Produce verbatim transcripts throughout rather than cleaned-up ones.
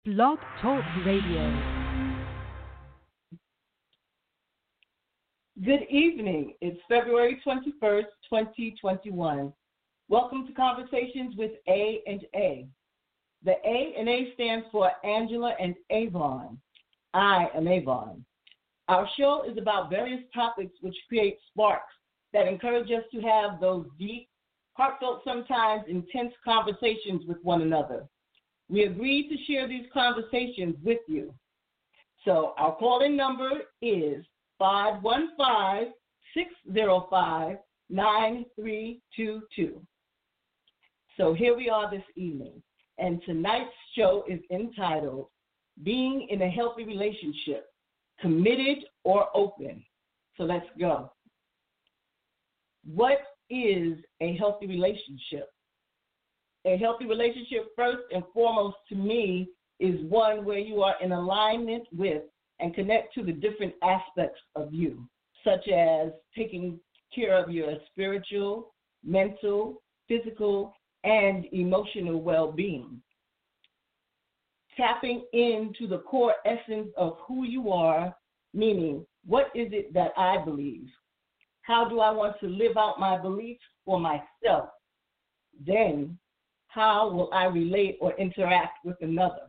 Blog Talk Radio. Good evening. It's February twenty-first, twenty twenty-one. Welcome to Conversations with A and A. The A and A stands for Angela and Avon. I am Avon. Our show is about various topics which create sparks that encourage us to have those deep, heartfelt, sometimes intense conversations with one another. We agreed to share these conversations with you. So our call-in number is five one five, six zero five, nine three two two. So here we are this evening, and tonight's show is entitled Being in a Healthy Relationship, Committed or Open. So let's go. What is a healthy relationship? A healthy relationship, first and foremost, to me, is one where you are in alignment with and connect to the different aspects of you, such as taking care of your spiritual, mental, physical, and emotional well-being. Tapping into the core essence of who you are, meaning, what is it that I believe? How do I want to live out my beliefs for myself? Then, how will I relate or interact with another?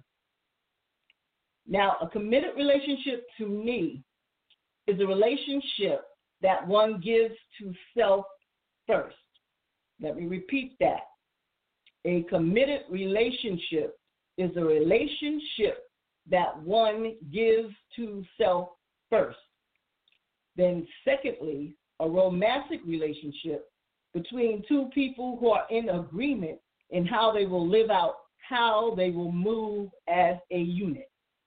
Now, a committed relationship to me is a relationship that one gives to self first. Let me repeat that. A committed relationship is a relationship that one gives to self first. Then, secondly, a romantic relationship between two people who are in agreement in how they will live out, how they will move as a unit.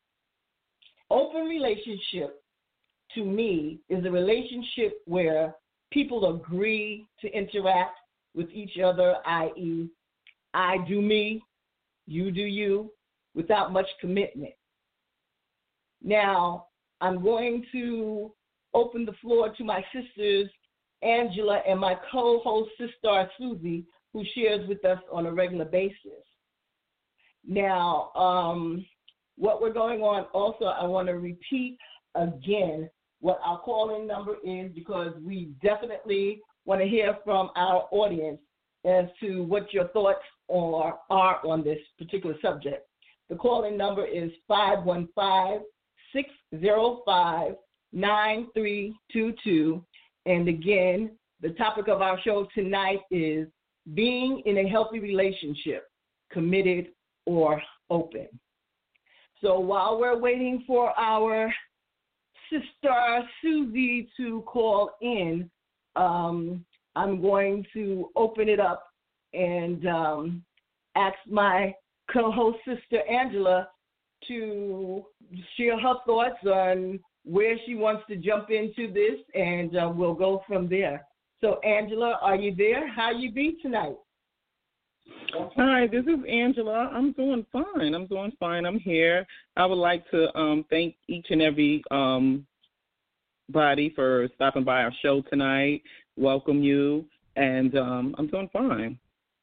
Open relationship, to me, is a relationship where people agree to interact with each other, that is, I do me, you do you, without much commitment. Now, I'm going to open the floor to my sisters, Angela, and my co-host, Sister Susie, who shares with us on a regular basis. Now, um, what we're going on also, I want to repeat again what our call-in number is, because we definitely want to hear from our audience as to what your thoughts are, are on this particular subject. The call-in number is five one five, six zero five, nine three two two. And again, the topic of our show tonight is being in a healthy relationship, committed or open. So while we're waiting for our sister Susie to call in, um, I'm going to open it up and um, ask my co-host, Sister Angela, to share her thoughts on where she wants to jump into this, and uh, we'll go from there. So, Angela, are you there? How you be tonight? Hi, this is Angela. I'm doing fine. I'm doing fine. I'm here. I would like to um, thank each and every um, body for stopping by our show tonight. Welcome you, and um, I'm doing fine.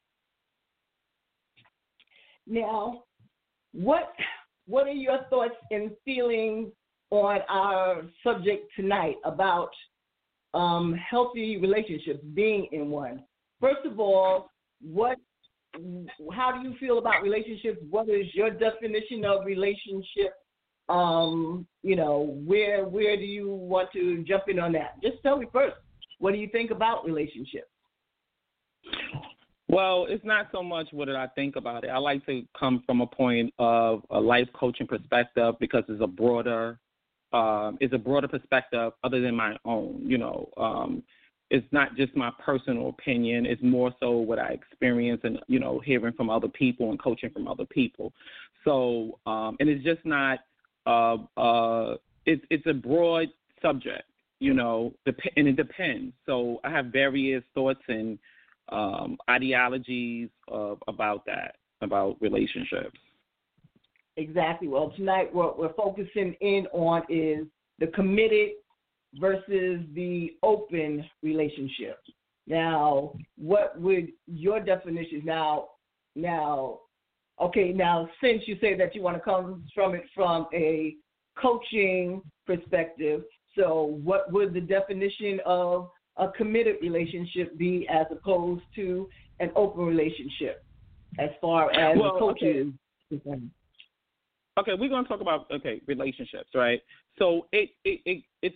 Now, what what are your thoughts and feelings on our subject tonight about um, healthy relationships, being in one? First of all, what how do you feel about relationships? What is your definition of relationship? Um, you know, where where do you want to jump in on that? Just tell me first, what do you think about relationships? Well, it's not so much what did I think about it. I like to come from a point of a life coaching perspective, because it's a broader, um, it's a broader perspective other than my own. You know, um, it's not just my personal opinion. It's more so what I experience and, you know, hearing from other people and coaching from other people. So, um, and it's just not, uh, uh, it's it's a broad subject, you know, dep- and it depends. So I have various thoughts and um, ideologies uh, about that, about relationships. Exactly. Well, tonight what we're focusing in on is the committed versus the open relationship. Now, what would your definition now? Now, Okay, now since you say that you want to come from it from a coaching perspective, so what would the definition of a committed relationship be as opposed to an open relationship as far as well, a coach okay. is? Okay, we're going to talk about, okay, relationships, right? So it, it, it it's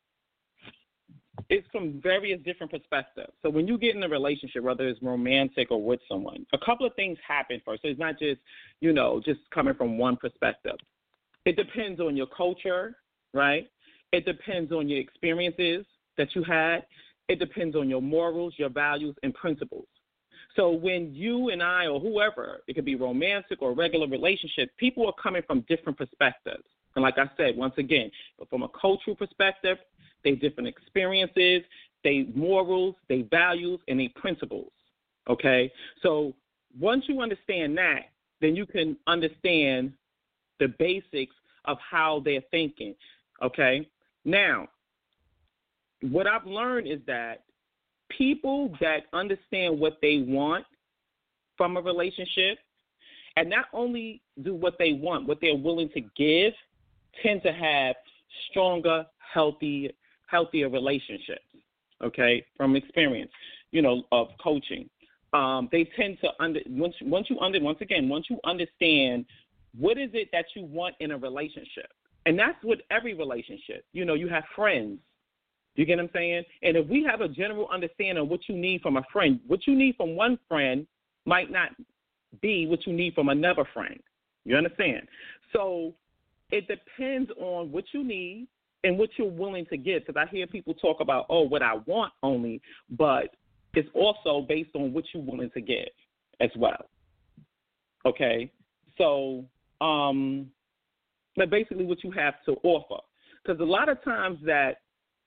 it's from various different perspectives. So when you get in a relationship, whether it's romantic or with someone, a couple of things happen first. So it's not just, you know, just coming from one perspective. It depends on your culture, right? It depends on your experiences that you had. It depends on your morals, your values, and principles. So when you and I or whoever, it could be romantic or regular relationship, people are coming from different perspectives. And like I said, once again, from a cultural perspective, they different experiences, they morals, they values, and they principles, okay? So once you understand that, then you can understand the basics of how they're thinking, okay? Now, what I've learned is that people that understand what they want from a relationship, and not only do what they want, what they're willing to give, tend to have stronger, healthy, healthier relationships, okay, from experience, you know, of coaching. Um, they tend to, under once, once you under, once again, once you understand what is it that you want in a relationship, and that's with every relationship. You know, you have friends. You get what I'm saying? And if we have a general understanding of what you need from a friend, what you need from one friend might not be what you need from another friend. You understand? So it depends on what you need and what you're willing to give. Because I hear people talk about, oh, what I want only, but it's also based on what you're willing to give as well. Okay? So, um, but basically what you have to offer. Because a lot of times that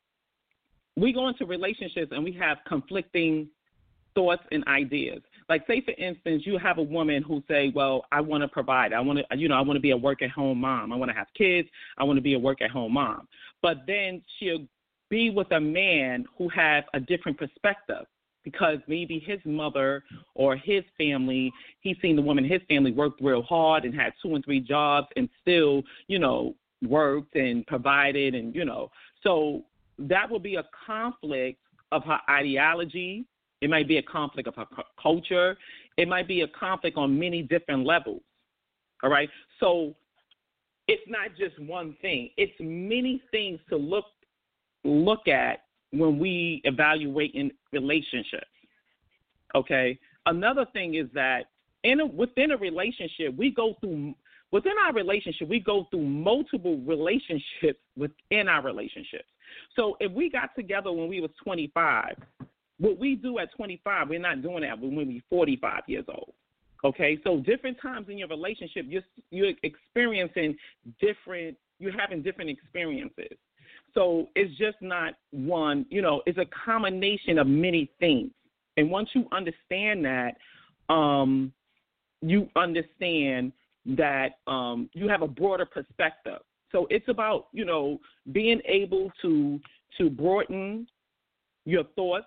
we go into relationships and we have conflicting thoughts and ideas. Like, say, for instance, you have a woman who say, well, I want to provide. I want to, you know, I want to be a work-at-home mom. I want to have kids. I want to be a work-at-home mom. But then she'll be with a man who has a different perspective because maybe his mother or his family, he's seen the woman in his family worked real hard and had two and three jobs and still, you know, worked and provided and, you know. So that will be a conflict of her ideology. It might be a conflict of her culture. It might be a conflict on many different levels, all right? So it's not just one thing. It's many things to look look at when we evaluate in relationships, okay? Another thing is that in a, within a relationship, we go through – within our relationship, we go through multiple relationships within our relationships. So if we got together when we was twenty-five – what we do at twenty-five, we're not doing that when we're forty-five years old, okay? So different times in your relationship, you're, you're experiencing different, you're having different experiences. So it's just not one, you know, it's a combination of many things. And once you understand that, um, you understand that um, you have a broader perspective. So it's about, you know, being able to to broaden your thoughts,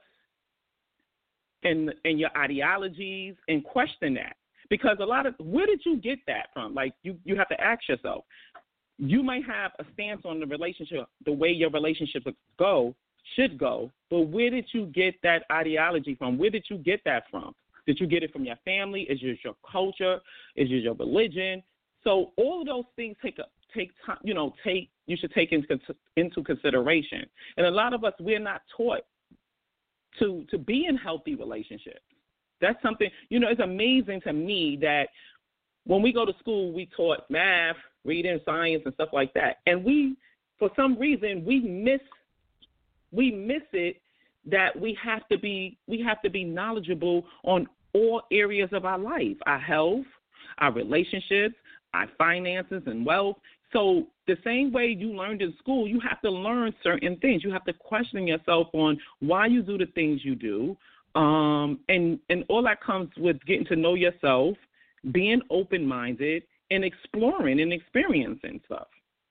and and your ideologies, and question that. Because a lot of, where did you get that from? Like, you, you have to ask yourself. You might have a stance on the relationship, the way your relationship go, should go, but where did you get that ideology from? Where did you get that from? Did you get it from your family? Is it your culture? Is it your religion? So all of those things take a, take time, you know, take, you should take into, into consideration. And a lot of us, we're not taught to to be in healthy relationships. That's something, you know, it's amazing to me that when we go to school, we taught math, reading, science, and stuff like that. And we, for some reason, we miss we miss it that we have to be we have to be knowledgeable on all areas of our life, our health, our relationships, our finances, and wealth. So the same way you learned in school, you have to learn certain things. You have to question yourself on why you do the things you do. Um, and, and all that comes with getting to know yourself, being open-minded, and exploring and experiencing stuff.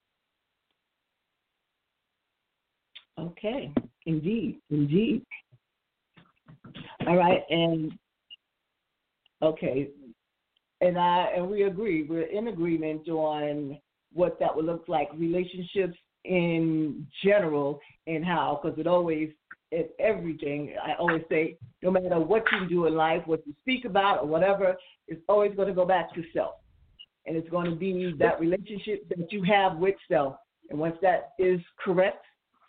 Okay, indeed, indeed. All right, and okay, and I and we agree. We're in agreement on what that would look like, relationships in general, and how, because it always, in everything, I always say, no matter what you do in life, what you speak about or whatever, it's always going to go back to self. And it's going to be that relationship that you have with self. And once that is correct,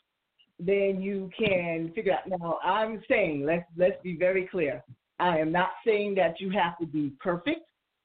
then you can figure out. Now, I'm saying, let's let's be very clear. I am not saying that you have to be perfect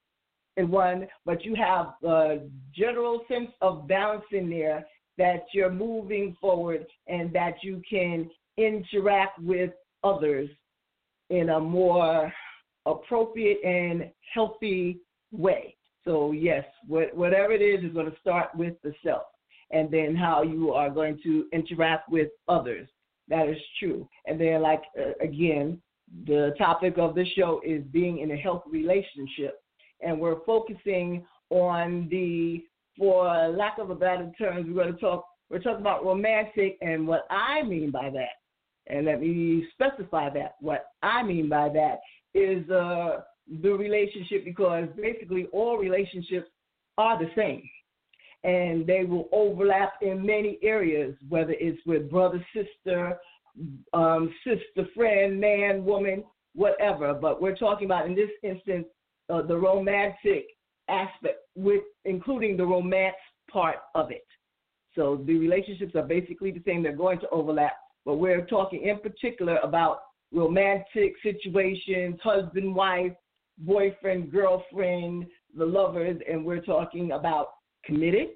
in one, but you have a general sense of balance in there, that you're moving forward and that you can interact with others in a more appropriate and healthy way. So, yes, whatever it is is going to start with the self, and then how you are going to interact with others. That is true. And then, like, uh, again, the topic of the show is being in a healthy relationship. And we're focusing on the, for lack of a better term, we're going to talk, we're talking about romantic, and what I mean by that, and let me specify that, what I mean by that is uh, the relationship, because basically all relationships are the same. And they will overlap in many areas, whether it's with brother, sister, um, sister, friend, man, woman, whatever. But we're talking about, in this instance, uh, the romantic aspect, with including the romance part of it. So the relationships are basically the same. They're going to overlap. But we're talking in particular about romantic situations, husband, wife, boyfriend, girlfriend, the lovers, and we're talking about committed,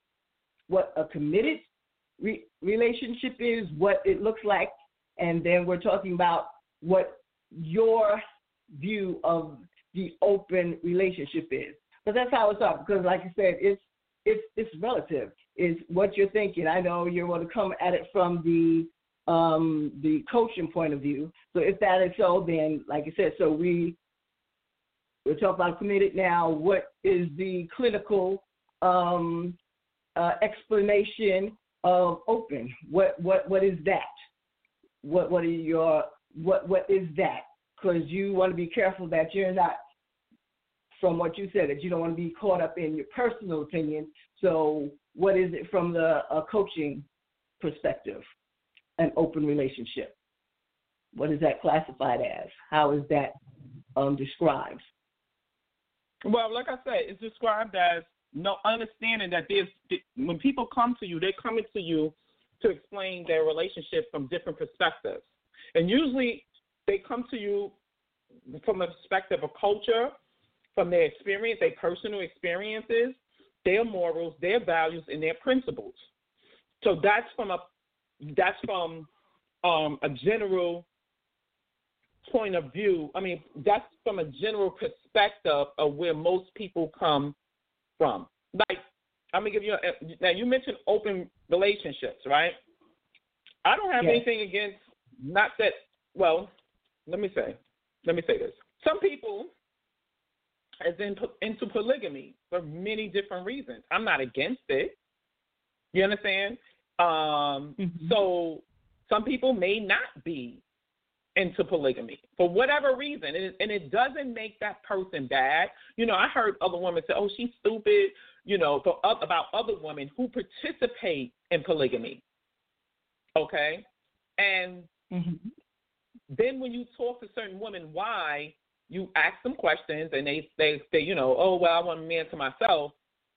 what a committed re- relationship is, what it looks like, and then we're talking about what your view of the open relationship is. But that's how it's up, because like I said, it's it's it's relative. It's what you're thinking. I know you're going to come at it from the um, the coaching point of view. So if that is so, then like I said, so we we're talking about committed now. What is the clinical um, uh, explanation of open? What what what is that? What what are your what what is that? Because you want to be careful that you're not, from what you said, that you don't want to be caught up in your personal opinion. So what is it from the uh, coaching perspective, an open relationship? What is that classified as? How is that um, described? Well, like I said, it's described as no understanding that there's, when people come to you, they're coming to you to explain their relationship from different perspectives. And usually they come to you from a perspective of culture, from their experience, their personal experiences, their morals, their values, and their principles. So that's from a that's from um, a general point of view. I mean, that's from a general perspective of where most people come from. Like, I'm gonna give you a, now. You mentioned open relationships, right? I don't have yes. anything against, not that. Well, let me say, let me say this. Some people is in, into polygamy for many different reasons. I'm not against it. You understand? Um, mm-hmm. So some people may not be into polygamy for whatever reason, and it, and it doesn't make that person bad. You know, I heard other women say, "Oh, she's stupid," you know, for, uh, about other women who participate in polygamy. Okay, and mm-hmm. then when you talk to certain women why, you ask them questions, and they they say, you know, "Oh, well, I want a man to myself,"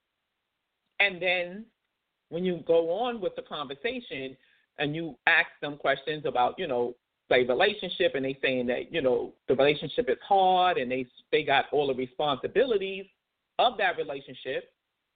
and then when you go on with the conversation and you ask them questions about, you know, say relationship, and they saying that, you know, the relationship is hard and they they got all the responsibilities of that relationship,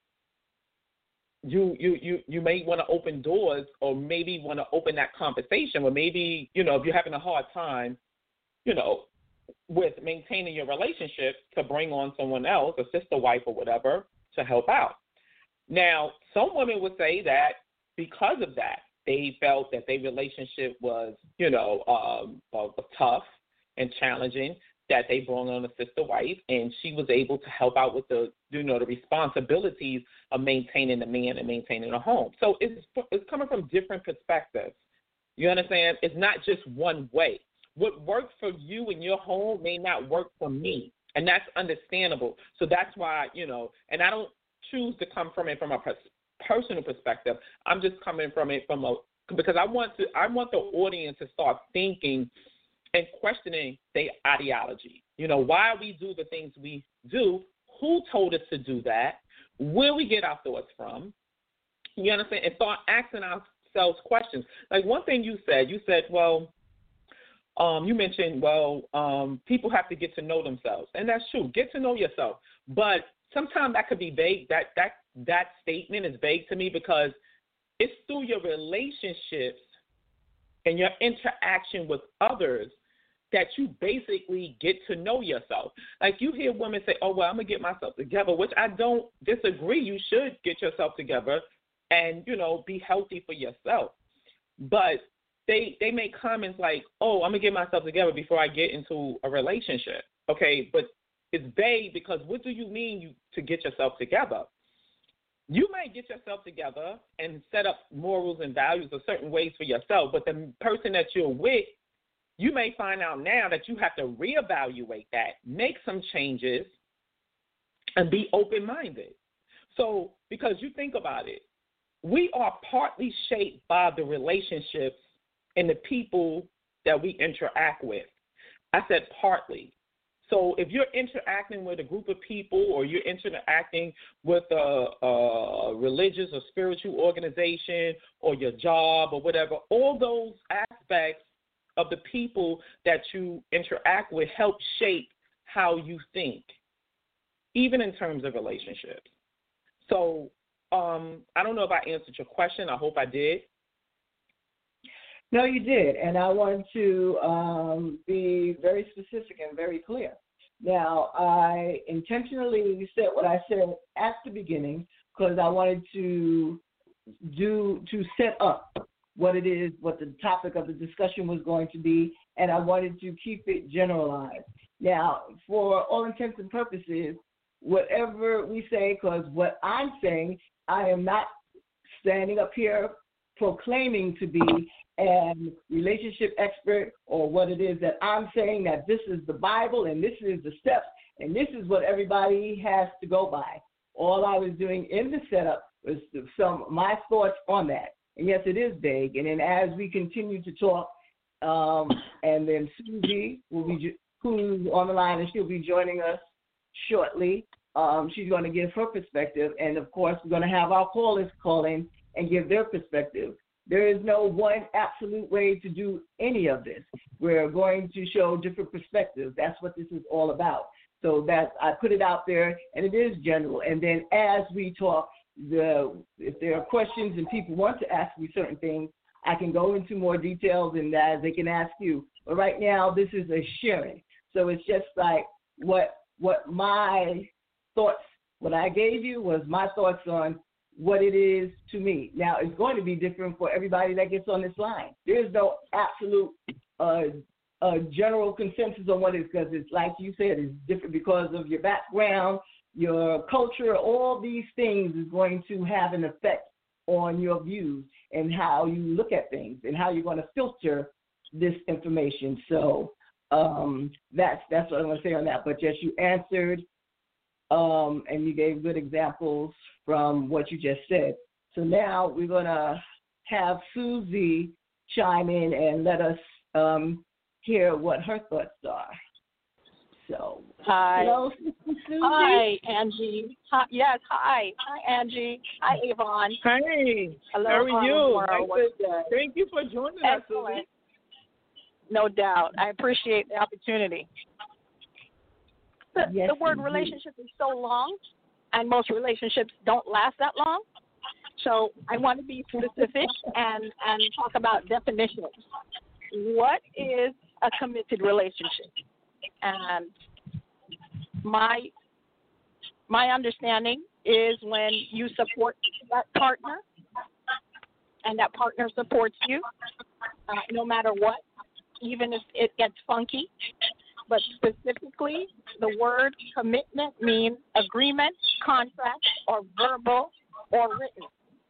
you you you, you may want to open doors, or maybe want to open that conversation, or maybe, you know, if you're having a hard time, you know, with maintaining your relationship, to bring on someone else, a sister, wife, or whatever, to help out. Now, some women would say that because of that, they felt that their relationship was, you know, um, uh, tough and challenging, that they brought on a sister wife, and she was able to help out with the, you know, the responsibilities of maintaining the man and maintaining a home. So it's it's coming from different perspectives. You understand? It's not just one way. What works for you in your home may not work for me. And that's understandable. So that's why, you know, and I don't choose to come from it from a pers- personal perspective. I'm just coming from it from a, because I want to, I want the audience to start thinking and questioning their ideology. You know, why we do the things we do, who told us to do that, where we get our thoughts from, you understand, and start asking ourselves questions. Like one thing you said, you said, well, um, you mentioned, well, um, people have to get to know themselves, and that's true. Get to know yourself, but sometimes that could be vague. That that that statement is vague to me because it's through your relationships and your interaction with others that you basically get to know yourself. Like you hear women say, oh, well, I'm going to get myself together, which I don't disagree. You should get yourself together and, you know, be healthy for yourself. But they they make comments like, oh, I'm going to get myself together before I get into a relationship. Okay, but it's vague because what do you mean you to get yourself together? You may get yourself together and set up morals and values or certain ways for yourself, but the person that you're with, you may find out now that you have to reevaluate that, make some changes, and be open-minded. So, because you think about it, we are partly shaped by the relationships and the people that we interact with. I said partly. So if you're interacting with a group of people or you're interacting with a, a religious or spiritual organization or your job or whatever, all those aspects of the people that you interact with help shape how you think, even in terms of relationships. So um, I don't know if I answered your question. I hope I did. No, you did, and I want to um, be very specific and very clear. Now, I intentionally said what I said at the beginning because I wanted to do to set up what it is, what the topic of the discussion was going to be, and I wanted to keep it generalized. Now, for all intents and purposes, whatever we say, because what I'm saying, I am not standing up here proclaiming to be an relationship expert or what it is that I'm saying that this is the Bible and this is the steps and this is what everybody has to go by. All I was doing in the setup was some my thoughts on that. And yes, it is vague. And then as we continue to talk, um, and then Susie will be who's on the line and she'll be joining us shortly. Um, she's going to give her perspective, and of course, we're going to have our callers call in and give their perspective. There is no one absolute way to do any of this. We're going to show different perspectives. That's what this is all about. So that's, I put it out there, and it is general. And then as we talk, the if there are questions and people want to ask me certain things, I can go into more details and as they can ask you. But right now, this is a sharing. So it's just like what what my thoughts, what I gave you was my thoughts on what it is to me. Now, it's going to be different for everybody that gets on this line. There's no absolute uh, uh, general consensus on what it is because it's like you said, it's different because of your background, your culture, all these things is going to have an effect on your views and how you look at things and how you're going to filter this information. So um, that's that's what I'm going to say on that. But yes, you answered um, and you gave good examples from what you just said. So now we're going to have Susie chime in and let us um, hear what her thoughts are. So, hi. Hello, Susie. Hi, Angie. Hi, yes, hi. Hi, Angie. Hi, Yvonne. Hey, Hello, how are you? Nice to, thank you for joining Excellent. us, Susie. No doubt. I appreciate the opportunity. The, yes, the word indeed. relationship is so long, and most relationships don't last that long. So I want to be specific and, and talk about definitions. What is a committed relationship? And my my understanding is when you support that partner and that partner supports you, uh, no matter what, even if it gets funky. But specifically, the word commitment means agreement, contract, or verbal or written,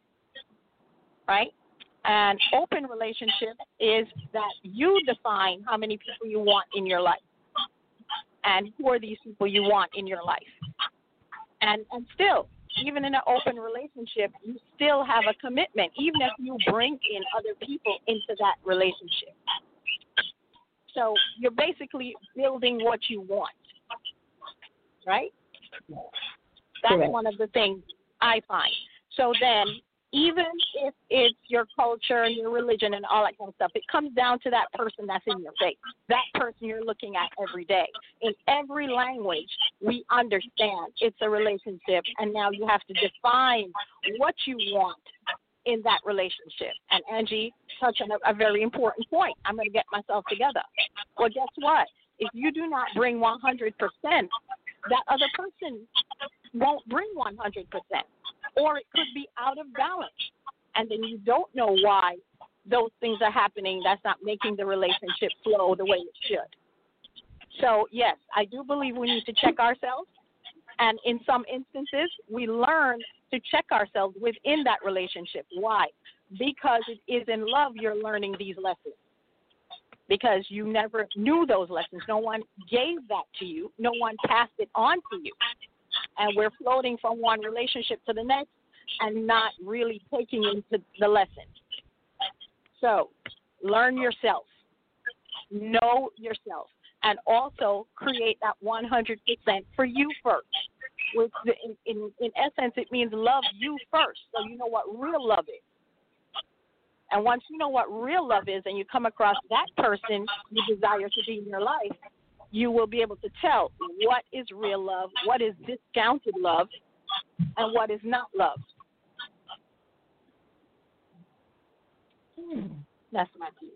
right? And open relationship is that you define how many people you want in your life. and who are these people you want in your life. And and still, even in an open relationship, you still have a commitment, even if you bring in other people into that relationship. So you're basically building what you want, right? That's Correct. one of the things I find. So then, even if it's your culture and your religion and all that kind of stuff, it comes down to that person that's in your face, that person you're looking at every day. In every language, we understand it's a relationship, and now you have to define what you want in that relationship. And Angie touched on a, a very important point. I'm going to get myself together. Well, guess what? If you do not bring one hundred percent, that other person won't bring one hundred percent. Or it could be out of balance. And then you don't know why those things are happening. That's not making the relationship flow the way it should. So, yes, I do believe we need to check ourselves. And in some instances, we learn to check ourselves within that relationship. Why? Because it is in love you're learning these lessons. Because you never knew those lessons. No one gave that to you. No one passed it on to you. And we're floating from one relationship to the next and not really taking into the lesson. So learn yourself. Know yourself. And also create that one hundred percent for you first. Which in, in, in essence, it means love you first, so you know what real love is. And once you know what real love is and you come across that person you desire to be in your life, you will be able to tell what is real love, what is discounted love, and what is not love. Hmm. That's my piece.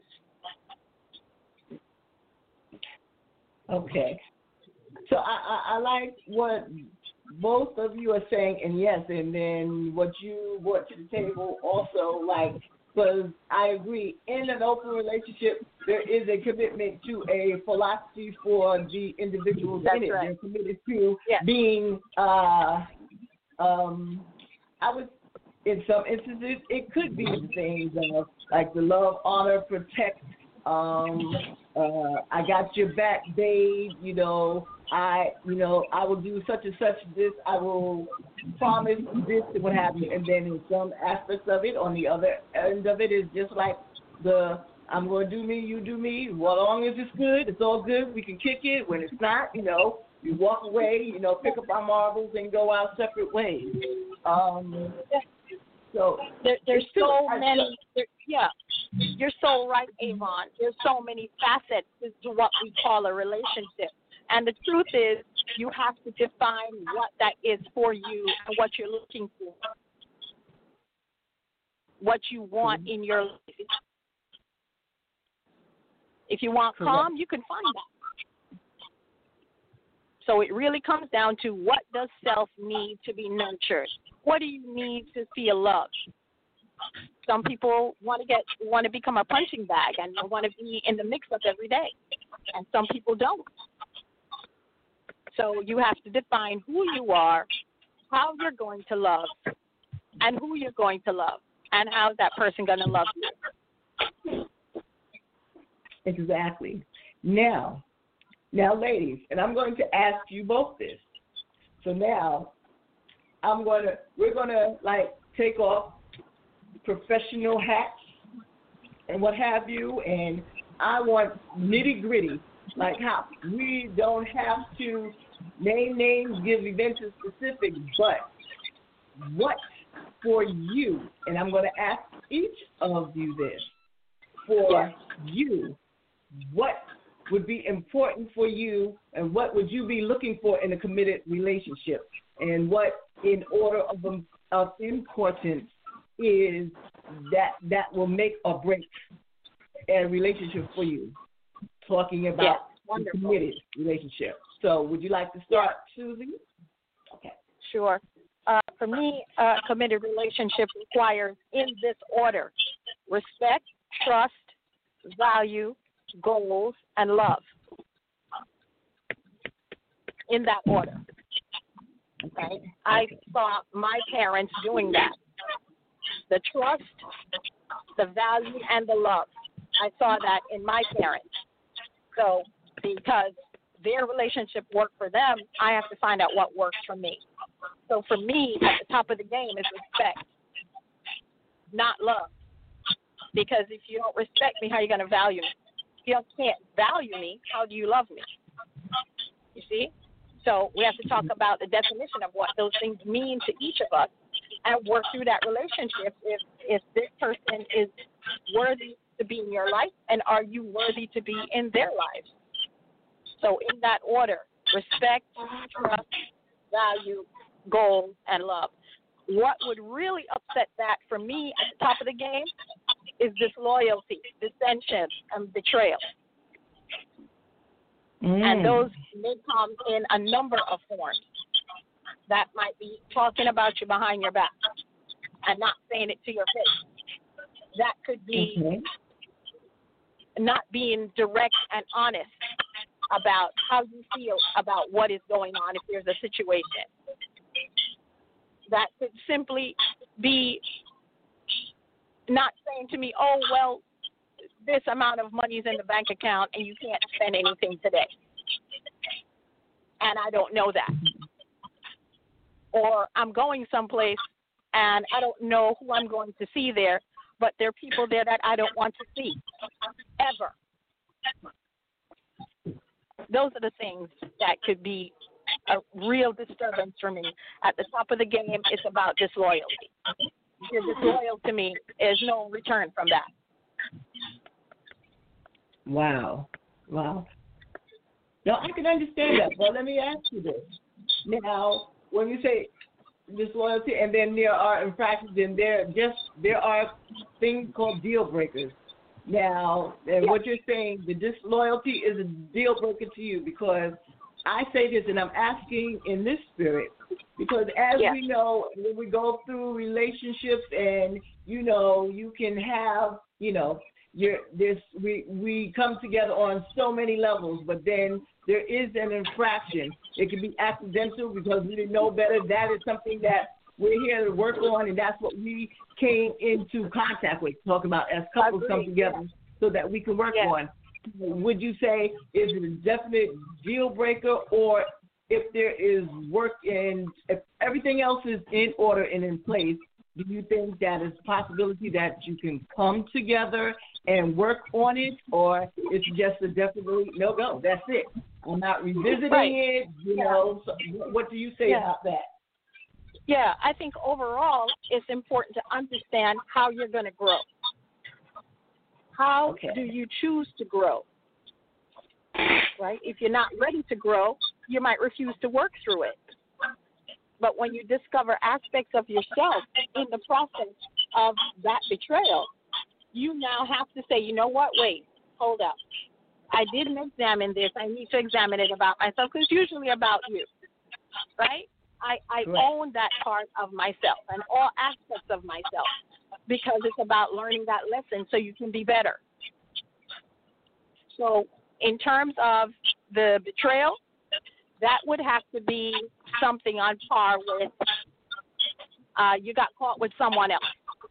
Okay. So I, I, I like what both of you are saying, and yes, and then what you brought to the table also, like, because I agree, in an open relationship, there is a commitment to a philosophy for the individuals That's in it. right. They're committed to Yes. being, uh, um, I would, in some instances, it could be the things of, like, the love, honor, protect, um, uh, I got your back, babe, you know, I, you know, I will do such and such this, I will promise this and what have you. And then in some aspects of it, on the other end of it is just like the, I'm going to do me, you do me. As long as it's good, it's all good. We can kick it. When it's not, you know, we walk away, you know, pick up our marbles and go our separate ways. Um, so There, there's it's still- so many, there, yeah, you're so right, Avon. There's so many facets to what we call a relationship. And the truth is, you have to define what that is for you and what you're looking for, what you want in your life. If you want calm, you can find that. So it really comes down to, what does self need to be nurtured? What do you need to feel loved? Some people want to get want to become a punching bag and want to be in the mix-up every day, and some people don't. So you have to define who you are, how you're going to love, and who you're going to love, and how's that person going to love you. Exactly. Now, now, ladies, and I'm going to ask you both this. So now, I'm going to, we're going to, like, take off professional hats and what have you, and I want nitty-gritty, like how we don't have to name names, give events and specifics, but what for you, and I'm going to ask each of you this, for you, what would be important for you, and what would you be looking for in a committed relationship, and what, in order of, of importance, is that that will make or break a relationship for you? Talking about Yeah, a committed relationship. So, would you like to start, Susie? Okay. Sure. Uh, for me, a committed relationship requires, in this order, respect, trust, value, goals, and love. In that order. Okay? I saw my parents doing that. The trust, the value, and the love. I saw that in my parents. So, because their relationship work for them, I have to find out what works for me. So for me, at the top of the game is respect, not love. Because if you don't respect me, how are you going to value me? If you can't value me, how do you love me? You see? So we have to talk about the definition of what those things mean to each of us and work through that relationship if, if this person is worthy to be in your life, and are you worthy to be in their lives? So in that order, respect, trust, value, goal, and love. What would really upset that for me at the top of the game is disloyalty, dissension, and betrayal. Mm. And those may come in a number of forms. That might be talking about you behind your back and not saying it to your face. That could be mm-hmm. not being direct and honest about how you feel about what is going on if there's a situation. That could simply be not saying to me, oh, well, this amount of money is in the bank account and you can't spend anything today. And I don't know that. Or I'm going someplace and I don't know who I'm going to see there, but there are people there that I don't want to see, ever. Those are the things that could be a real disturbance for me. At the top of the game, it's about disloyalty. If you're disloyal to me, there's no return from that. Wow. Wow. Now, I can understand that, but let me ask you this. Now, when you say disloyalty and then there are infractions, and there just there are things called deal breakers. Now, and what you're saying, the disloyalty is a deal breaker to you, because I say this, and I'm asking in this spirit, because as yeah. we know, when we go through relationships, and you know, you can have, you know, you're, this we we come together on so many levels, but then there is an infraction. It can be accidental because we didn't know better. That is something that we're here to work on, and that's what we came into contact with, talking about as couples come together yeah. so that we can work yeah. on. Would you say is it a definite deal breaker, or if there is work and if everything else is in order and in place, do you think that it's a possibility that you can come together and work on it, or it's just a definitely no go? That's it. I'm not revisiting right. it. You yeah. know, so what do you say yeah. about that? Yeah, I think overall it's important to understand how you're going to grow. How okay. do you choose to grow? Right? If you're not ready to grow, you might refuse to work through it. But when you discover aspects of yourself in the process of that betrayal, you now have to say, you know what, wait, hold up. I didn't examine this. I need to examine it about myself, because it's usually about you, right? I, I right. own that part of myself and all aspects of myself, because it's about learning that lesson so you can be better. So in terms of the betrayal, that would have to be something on par with uh, you got caught with someone else,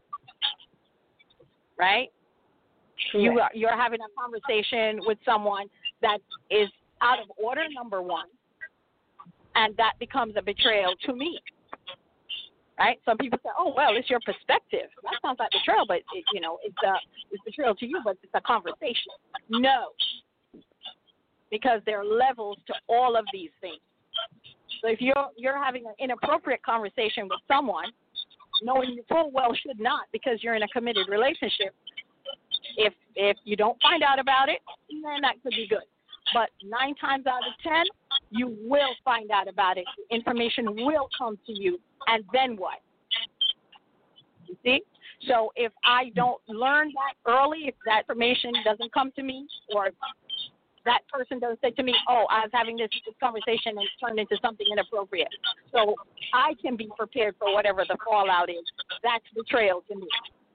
right? Correct. You are, you're having a conversation with someone that is out of order, number one, and that becomes a betrayal to me, right? Some people say, oh, well, it's your perspective. That sounds like betrayal, but, it, you know, it's, a, it's betrayal to you, but it's a conversation. No, because there are levels to all of these things. So if you're, you're having an inappropriate conversation with someone, knowing you full well should not, because you're in a committed relationship, if if you don't find out about it, then that could be good. But nine times out of ten, you will find out about it. The information will come to you, and then what? You see? So if I don't learn that early, if that information doesn't come to me, or that person doesn't say to me, oh, I was having this, this conversation and it turned into something inappropriate, so I can be prepared for whatever the fallout is, that's betrayal to me.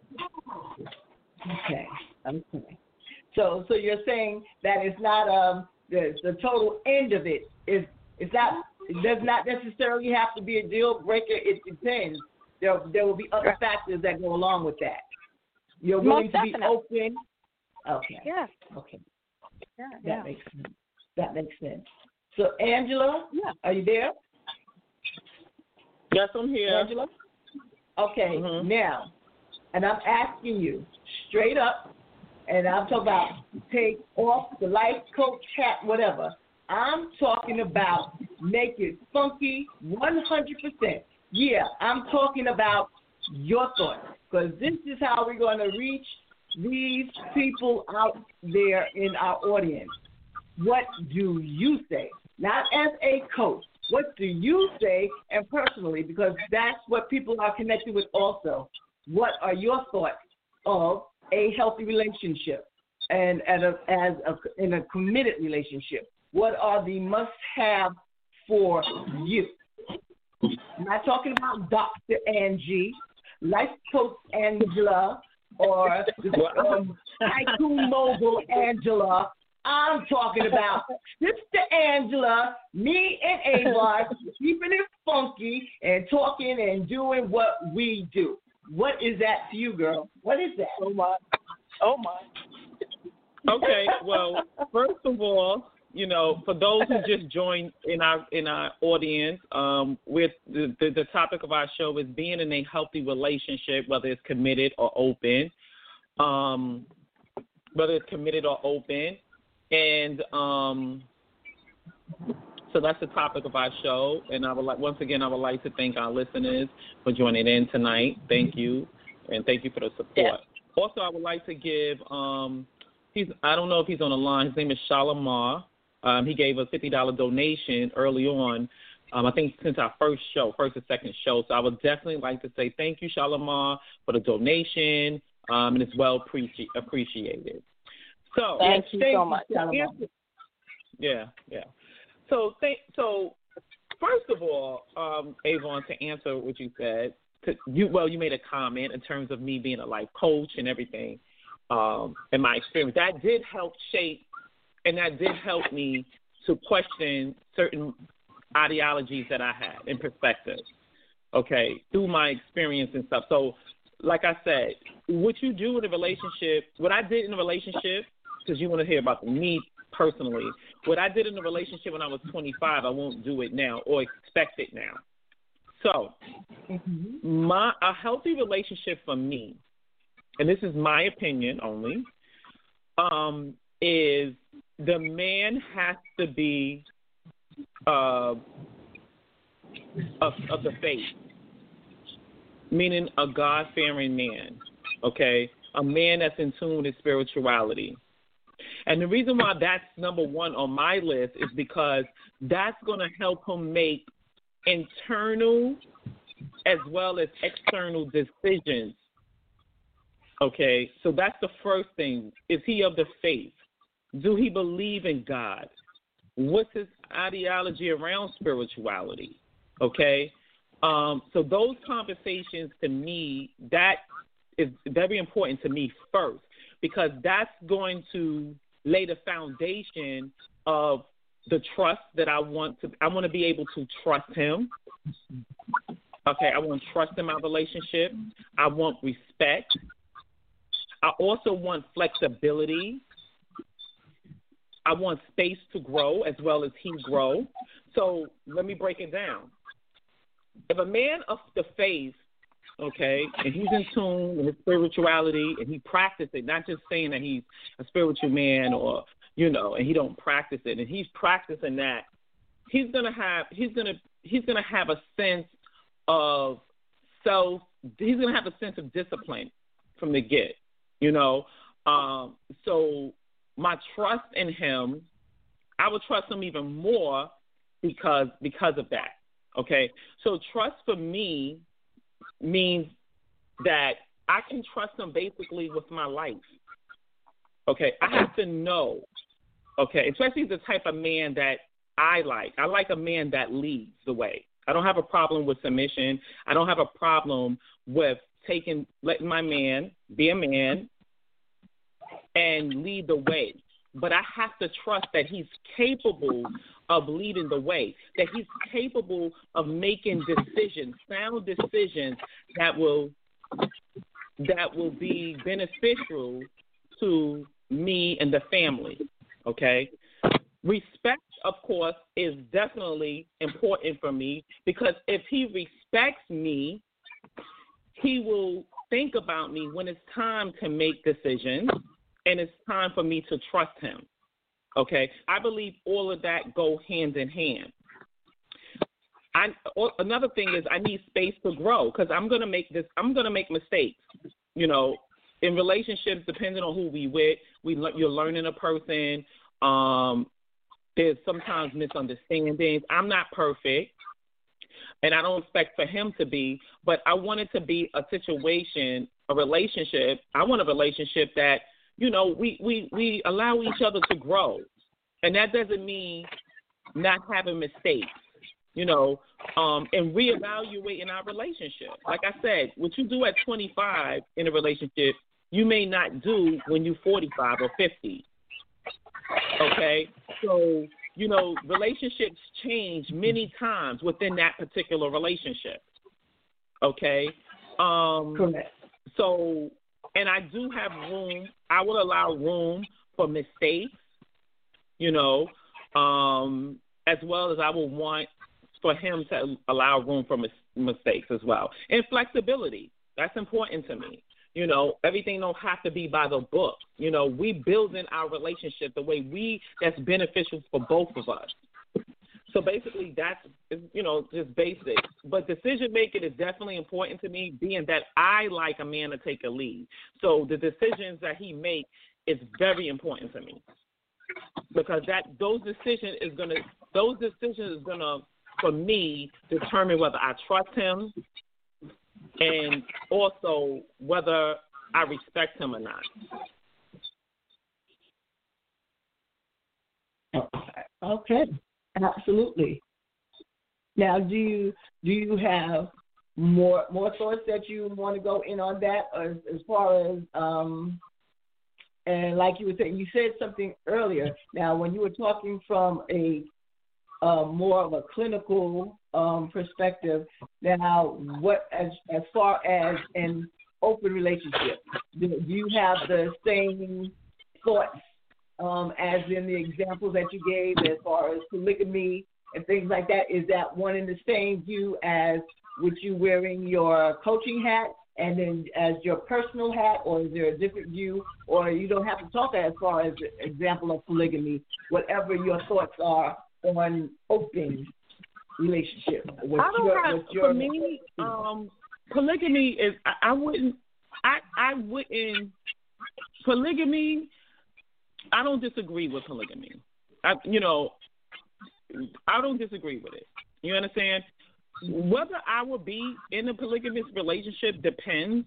Okay. Okay. So, so you're saying that it's not um the the total end of it is is not it does not necessarily have to be a deal breaker. It depends. There there will be other factors that go along with that. You're willing to be open. Okay. Yeah. Okay. Yeah. That yeah. makes sense. That makes sense. So, Angela, Yeah. are you there? Yes, I'm here. Angela? Okay, Mhm. now, and I'm asking you straight up, and I'm talking about take off the life coach hat, whatever. I'm talking about make it funky one hundred percent. Yeah, I'm talking about your thoughts, because this is how we're going to reach these people out there in our audience. What do you say? Not as a coach. What do you say, and personally, because that's what people are connected with also. What are your thoughts of a healthy relationship and as a, as a, in a committed relationship? What are the must-have for you? I'm not talking about Doctor Angie, Life Coach Angela, or um, Tycoon Mogul Angela. I'm talking about Sister Angela, me and Avon, keeping it funky and talking and doing what we do. What is that to you, girl? What is that? Oh, my. Oh, my. Okay, well, first of all, you know, for those who just joined in our in our audience, um, with the, the the topic of our show is being in a healthy relationship, whether it's committed or open, um, whether it's committed or open, and um, so that's the topic of our show. And I would like once again, I would like to thank our listeners for joining in tonight. Thank you, and thank you for the support. Yeah. Also, I would like to give um, he's I don't know if he's on the line. His name is Shalimar. Um, he gave a fifty dollars donation early on, um, I think since our first show, first or second show. So I would definitely like to say thank you, Shalimar, for the donation, um, and it's well appreci- appreciated. So Thank you thank so you, much. Shalimar. Yeah, yeah. So, th- so first of all, um, Avon, to answer what you said, to, you well, you made a comment in terms of me being a life coach and everything, um, and my experience. That did help shape. And that did help me to question certain ideologies that I had and perspectives, okay, through my experience and stuff. So, like I said, what you do in a relationship, what I did in a relationship, because you want to hear about me personally, what I did in a relationship when I was twenty-five, I won't do it now or expect it now. So, mm-hmm. my a healthy relationship for me, and this is my opinion only, um, is the man has to be uh, of, of the faith, meaning a God-fearing man, okay? A man that's in tune with spirituality. And the reason why that's number one on my list is because that's going to help him make internal as well as external decisions, okay? So that's the first thing. Is he of the faith? Do he believe in God? What's his ideology around spirituality? Okay? Um, so those conversations to me, that is very important to me first, because that's going to lay the foundation of the trust that I want to, I want to be able to trust him. Okay, I want trust in my relationship. I want respect. I also want flexibility. I want space to grow as well as he grow. So let me break it down. If a man of the faith, okay, and he's in tune with his spirituality and he practices it, not just saying that he's a spiritual man or, you know, and he don't practice it, and he's practicing that, he's gonna have he's gonna he's gonna have a sense of self. He's gonna have a sense of discipline from the get, you know. Um, so. My trust in him, I would trust him even more because because of that, okay? So trust for me means that I can trust him basically with my life, okay? I have to know, okay, especially the type of man that I like. I like a man that leads the way. I don't have a problem with submission. I don't have a problem with taking, letting my man be a man and lead the way. But I have to trust that he's capable of leading the way, that he's capable of making decisions, sound decisions that will that will be beneficial to me and the family, okay? Respect of course, is definitely important for me because if he respects me, he will think about me when it's time to make decisions and it's time for me to trust him. Okay? I believe all of that go hand in hand. I, another thing is I need space to grow because I'm gonna make this. I'm gonna make mistakes. You know, in relationships, depending on who we with, we you're learning a person. Um, there's sometimes misunderstandings. I'm not perfect, and I don't expect for him to be. But I want it to be a situation, a relationship. I want a relationship that you know we we we allow each other to grow, and that doesn't mean not having mistakes. You know, um, and reevaluating our relationship. Like I said, what you do at twenty-five in a relationship, you may not do when you're forty-five or fifty. Okay? So, you know, relationships change many times within that particular relationship. Okay? Um, Correct. So, and I do have room, I will allow room for mistakes, you know, um, as well as I will want for him to allow room for mis- mistakes as well. And flexibility, that's important to me. You know, everything don't have to be by the book. You know, we build in our relationship the way we, that's beneficial for both of us. So basically that's, you know, just basic. But decision making is definitely important to me, being that I like a man to take a lead. So the decisions that he makes is very important to me. Because that those decisions is gonna those decisions is gonna for me, determine whether I trust him and also whether I respect him or not. Okay, absolutely. Now, do you do you have more more thoughts that you want to go in on that, as, as far as um, and like you were saying, you said something earlier. Now, when you were talking from a Uh, more of a clinical um, perspective. Now, what as as far as an open relationship, do, do you have the same thoughts um, as in the examples that you gave as far as polygamy and things like that? Is that one in the same view as with you wearing your coaching hat and then as your personal hat, or is there a different view? Or you don't have to talk as far as the example of polygamy, whatever your thoughts are on open relationship. What's I don't your, have, what's your, for me, um, polygamy is, I, I wouldn't, I, I wouldn't, polygamy, I don't disagree with polygamy. I, you know, I don't disagree with it. You understand? Whether I will be in a polygamous relationship depends,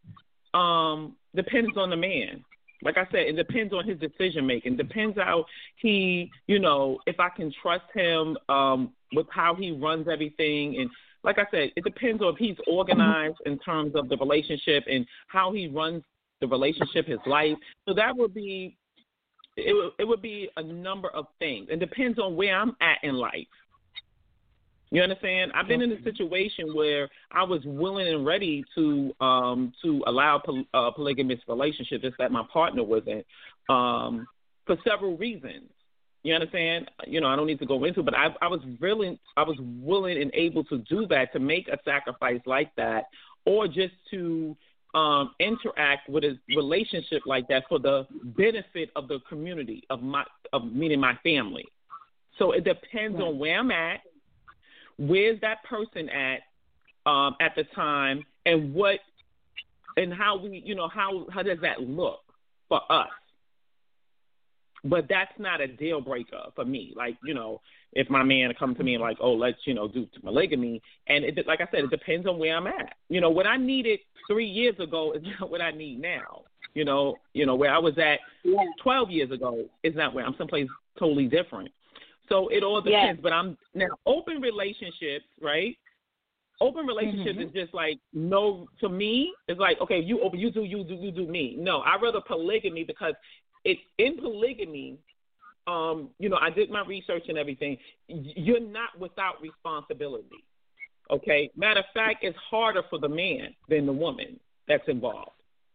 um, depends on the man. Like I said, it depends on his decision making. Depends how he, you know, if I can trust him um, with how he runs everything. And like I said, it depends on if he's organized in terms of the relationship and how he runs the relationship, his life. So that would be, it would, it would be a number of things. It depends on where I'm at in life. You understand? I've been in a situation where I was willing and ready to um, to allow poly- uh, polygamous relationships, just that my partner wasn't, um, for several reasons. You understand? You know, I don't need to go into it, but I, I was really, I was willing and able to do that, to make a sacrifice like that, or just to um, interact with a relationship like that for the benefit of the community, of my, of meaning my family. So it depends on where I'm at. Where's that person at um, at the time, and what and how we, you know, how how does that look for us? But that's not a deal breaker for me. Like, you know, if my man comes to me and like, oh, let's, you know, do polygamy, and it, like I said, it depends on where I'm at. You know, what I needed three years ago is not what I need now. You know, you know, where I was at yeah. twelve years ago is not where I'm someplace totally different. So it all depends. Yeah. But I'm now open relationships, right? Open relationships mm-hmm. is just like, no, to me, it's like, okay, you open, you do, you do, you do me. No, I rather polygamy because it's in polygamy. Um, you know, I did my research and everything. You're not without responsibility. Okay. Matter of fact, it's harder for the man than the woman that's involved.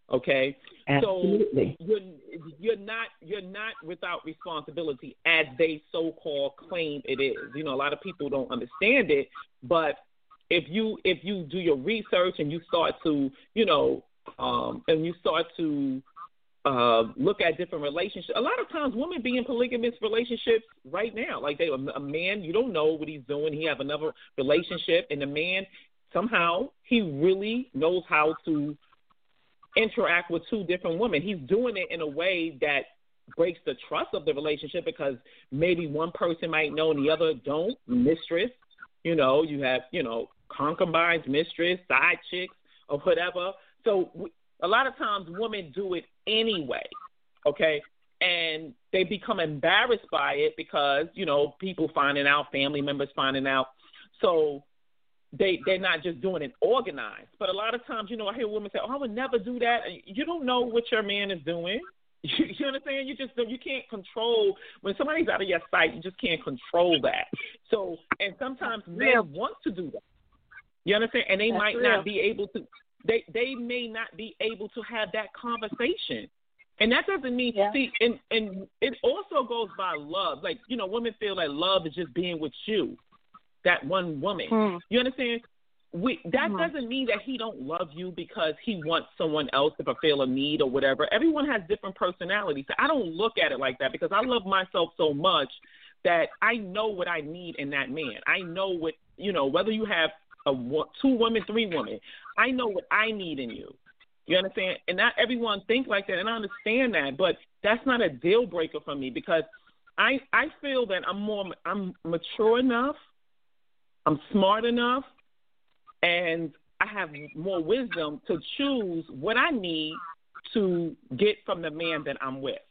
Okay, Absolutely. so you're you're not you're not without responsibility as they so-called claim it is. You know, a lot of people don't understand it, but if you if you do your research and you start to you know um, and you start to uh, look at different relationships, a lot of times women be in polygamous relationships right now. Like they a man, you don't know what he's doing. He have another relationship, and the man somehow he really knows how to interact with two different women. He's doing it in a way that breaks the trust of the relationship because maybe one person might know and the other don't. Mistress, you know, you have, you know, concubines, mistress, side chicks, or whatever. So we, a lot of times women do it anyway, okay? And they become embarrassed by it because, you know, people finding out, family members finding out. So They, they're not just doing it organized. But a lot of times, you know, I hear women say, oh, I would never do that. You don't know what your man is doing. You, you understand? You just you can't control. When somebody's out of your sight, you just can't control that. So, and sometimes men yeah. want to do that. You understand? And they That's might real. not be able to, they, they may not be able to have that conversation. And that doesn't mean, Yeah. see, and, and it also goes by love. Like, you know, women feel like love is just being with you. That one woman. Hmm. You understand? We that Hmm. doesn't mean that he don't love you because he wants someone else to fulfill a need or whatever. Everyone has different personalities. So I don't look at it like that because I love myself so much that I know what I need in that man. I know what, you know, whether you have a two women, three women, I know what I need in you. You understand? And not everyone think like that, and I understand that, but that's not a deal breaker for me because I I feel that I'm more I'm mature enough. I'm smart enough, and I have more wisdom to choose what I need to get from the man that I'm with.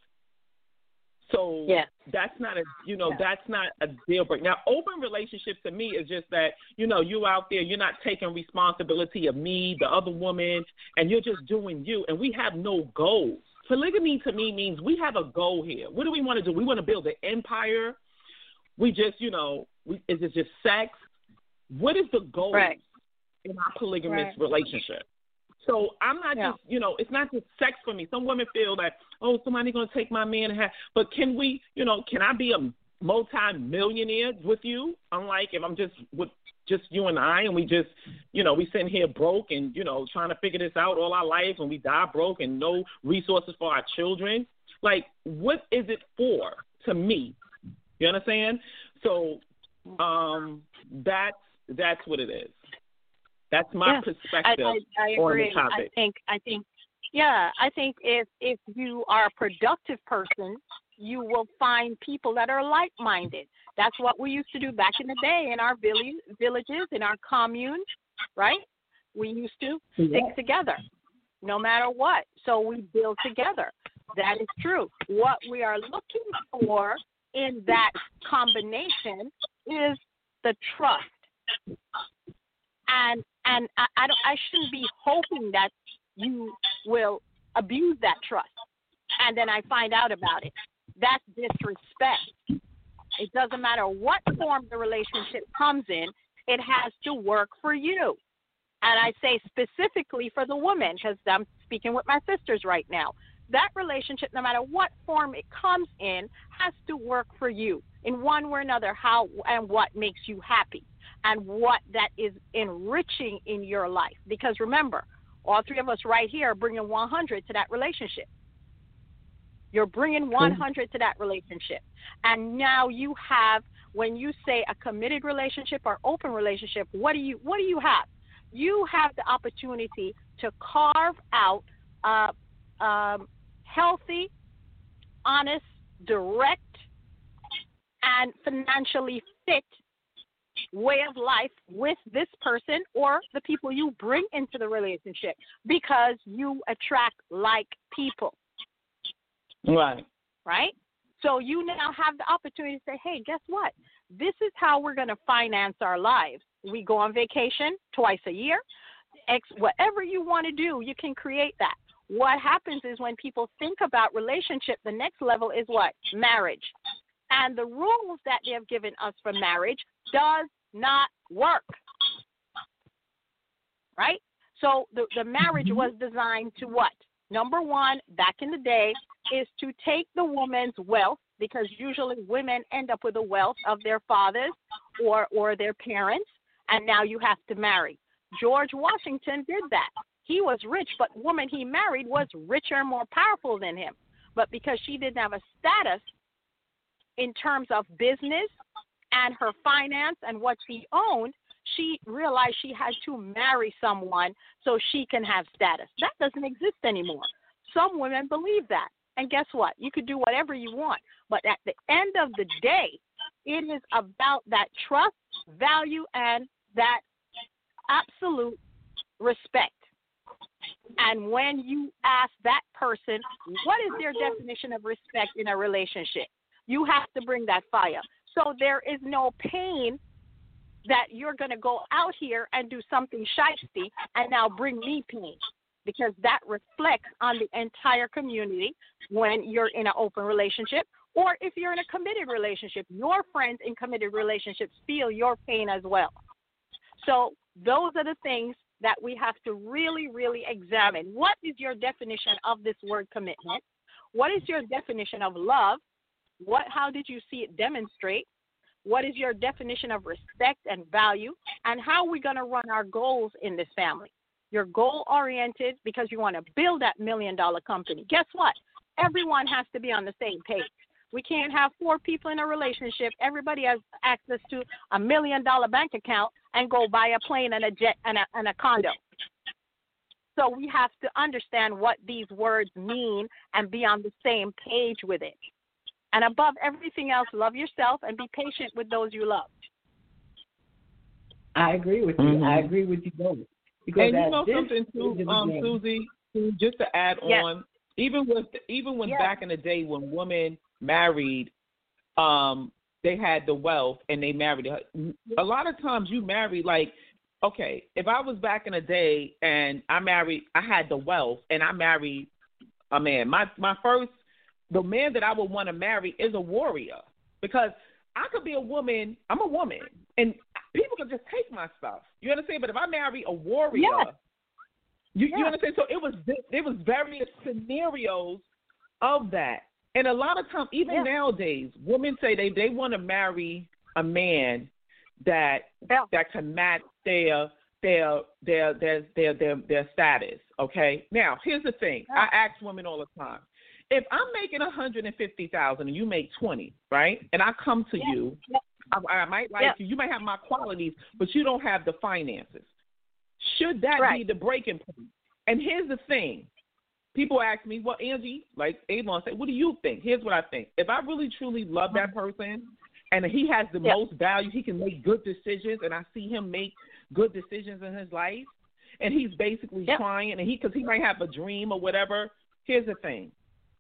So Yeah. that's not a, you know, Yeah. that's not a deal breaker. Now, open relationships to me is just that, you know, you out there, you're not taking responsibility of me, the other woman, and you're just doing you, and we have no goals. Polygamy to me means we have a goal here. What do we want to do? We want to build an empire. We just, you know, we, is it just sex? What is the goal Right. in our polygamous Right. relationship? So I'm not Yeah. just, you know, it's not just sex for me. Some women feel that, oh, somebody's going to take my man and have, but can we, you know, can I be a multi-millionaire with you? Unlike if I'm just with just you and I and we just, you know, we sitting here broke and, you know, trying to figure this out all our life and we die broke and no resources for our children. Like, what is it for to me? You understand? So um, that's, That's what it is. That's my yeah. perspective I, I, I on agree. the topic. I think, I think, yeah, I think if if you are a productive person, you will find people that are like-minded. That's what we used to do back in the day in our village, villages, in our communes, right? We used to Yeah. stick together, no matter what. So we build together. That is true. What we are looking for in that combination is the trust. And and I, I don't I shouldn't be hoping that you will abuse that trust and then I find out about it. That's disrespect. It doesn't matter what form the relationship comes in, it has to work for you. And I say specifically for the woman because I'm speaking with my sisters right now. That relationship, no matter what form it comes in, has to work for you in one way or another, how and what makes you happy and what that is enriching in your life. Because remember, all three of us right here are bringing one hundred to that relationship. You're bringing one hundred to that relationship. And now you have, when you say a committed relationship or open relationship, what do you what do you have? You have the opportunity to carve out a um, healthy, honest, direct, and financially fit way of life with this person or the people you bring into the relationship because you attract like people. Right. Right? So you now have the opportunity to say, hey, guess what? This is how we're going to finance our lives. We go on vacation twice a year. X, whatever you want to do, you can create that. What happens is when people think about relationship, the next level is what? Marriage. And the rules that they have given us for marriage does not work. Right? So the, the marriage was designed to what? number one, back in the day, is to take the woman's wealth, because usually women end up with the wealth of their fathers or, or their parents, and now you have to marry. George Washington did that. He was rich, but the woman he married was richer and more powerful than him. But because she didn't have a status in terms of business and her finance and what she owned, she realized she had to marry someone so she can have status. That doesn't exist anymore. Some women believe that. And guess what? You could do whatever you want. But at the end of the day, it is about that trust, value, and that absolute respect. And when you ask that person, what is their definition of respect in a relationship? You have to bring that fire. So there is no pain that you're going to go out here and do something shiesty and now bring me pain, because that reflects on the entire community when you're in an open relationship, or if you're in a committed relationship. Your friends in committed relationships feel your pain as well. So those are the things that we have to really, really examine. What is your definition of this word commitment? What is your definition of love? What? How did you see it demonstrate? What is your definition of respect and value? And how are we going to run our goals in this family? You're goal-oriented because you want to build that million-dollar company. Guess what? Everyone has to be on the same page. We can't have four people in a relationship. Everybody has access to a million-dollar bank account and go buy a plane and a jet and a, and a condo. So we have to understand what these words mean and be on the same page with it. And above everything else, love yourself and be patient with those you love. I agree with you. Mm-hmm. I agree with you both. Because and you know something too, um, game. Susie, just to add yes. on, even with even when yes. back in the day when women married, um, they had the wealth and they married. A lot of times you marry like, okay, if I was back in the day and I married, I had the wealth and I married a man. My my first, the man that I would want to marry is a warrior, because I could be a woman. I'm a woman, and people could just take my stuff. You understand? But if I marry a warrior, yes. you, yes. you understand? So it was it was various scenarios of that. And a lot of times, even yeah. nowadays, women say they, they want to marry a man that yeah. that can match their their their their their their, their status. Okay. Now, here's the thing. Yeah. I ask women all the time: if I'm making one hundred and fifty thousand and you make twenty, right? And I come to yeah. you, yeah. I, I might like yeah. you. You might have my qualities, but you don't have the finances. Should that right. be the breaking point? And here's the thing. People ask me, well, Angie, like Avon said, what do you think? Here's what I think. If I really, truly love that person and he has the yeah. most value, he can make good decisions, and I see him make good decisions in his life, and he's basically yeah. trying, and he because he might have a dream or whatever, here's the thing.